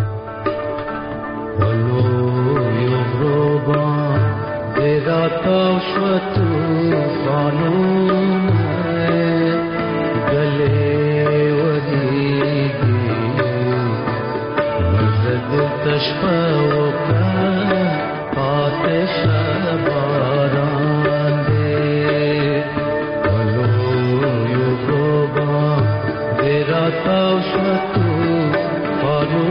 [SPEAKER 9] रातों तूफानों में गले वदीगी मज़द तशफ़ा का आतिश बारान दे वलो युगोबा दे रातों तूफानों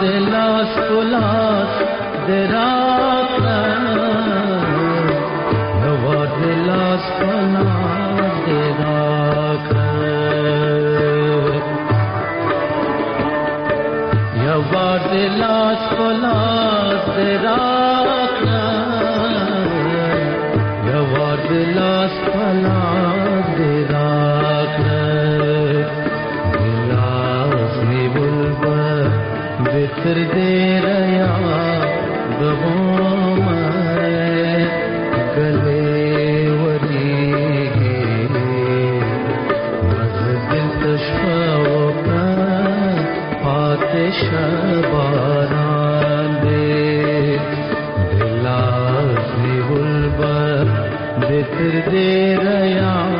[SPEAKER 9] لاس پلاس دراکا یوار لاس پلاس دراکا یوار لاس پلاس دراکا یوار لاس پلاس دراکا لاس نیول بتر دے ریا دغوم گلے وری مزدل تشفاو کا پاتش باران دے دلاس نیول بتر دے ریا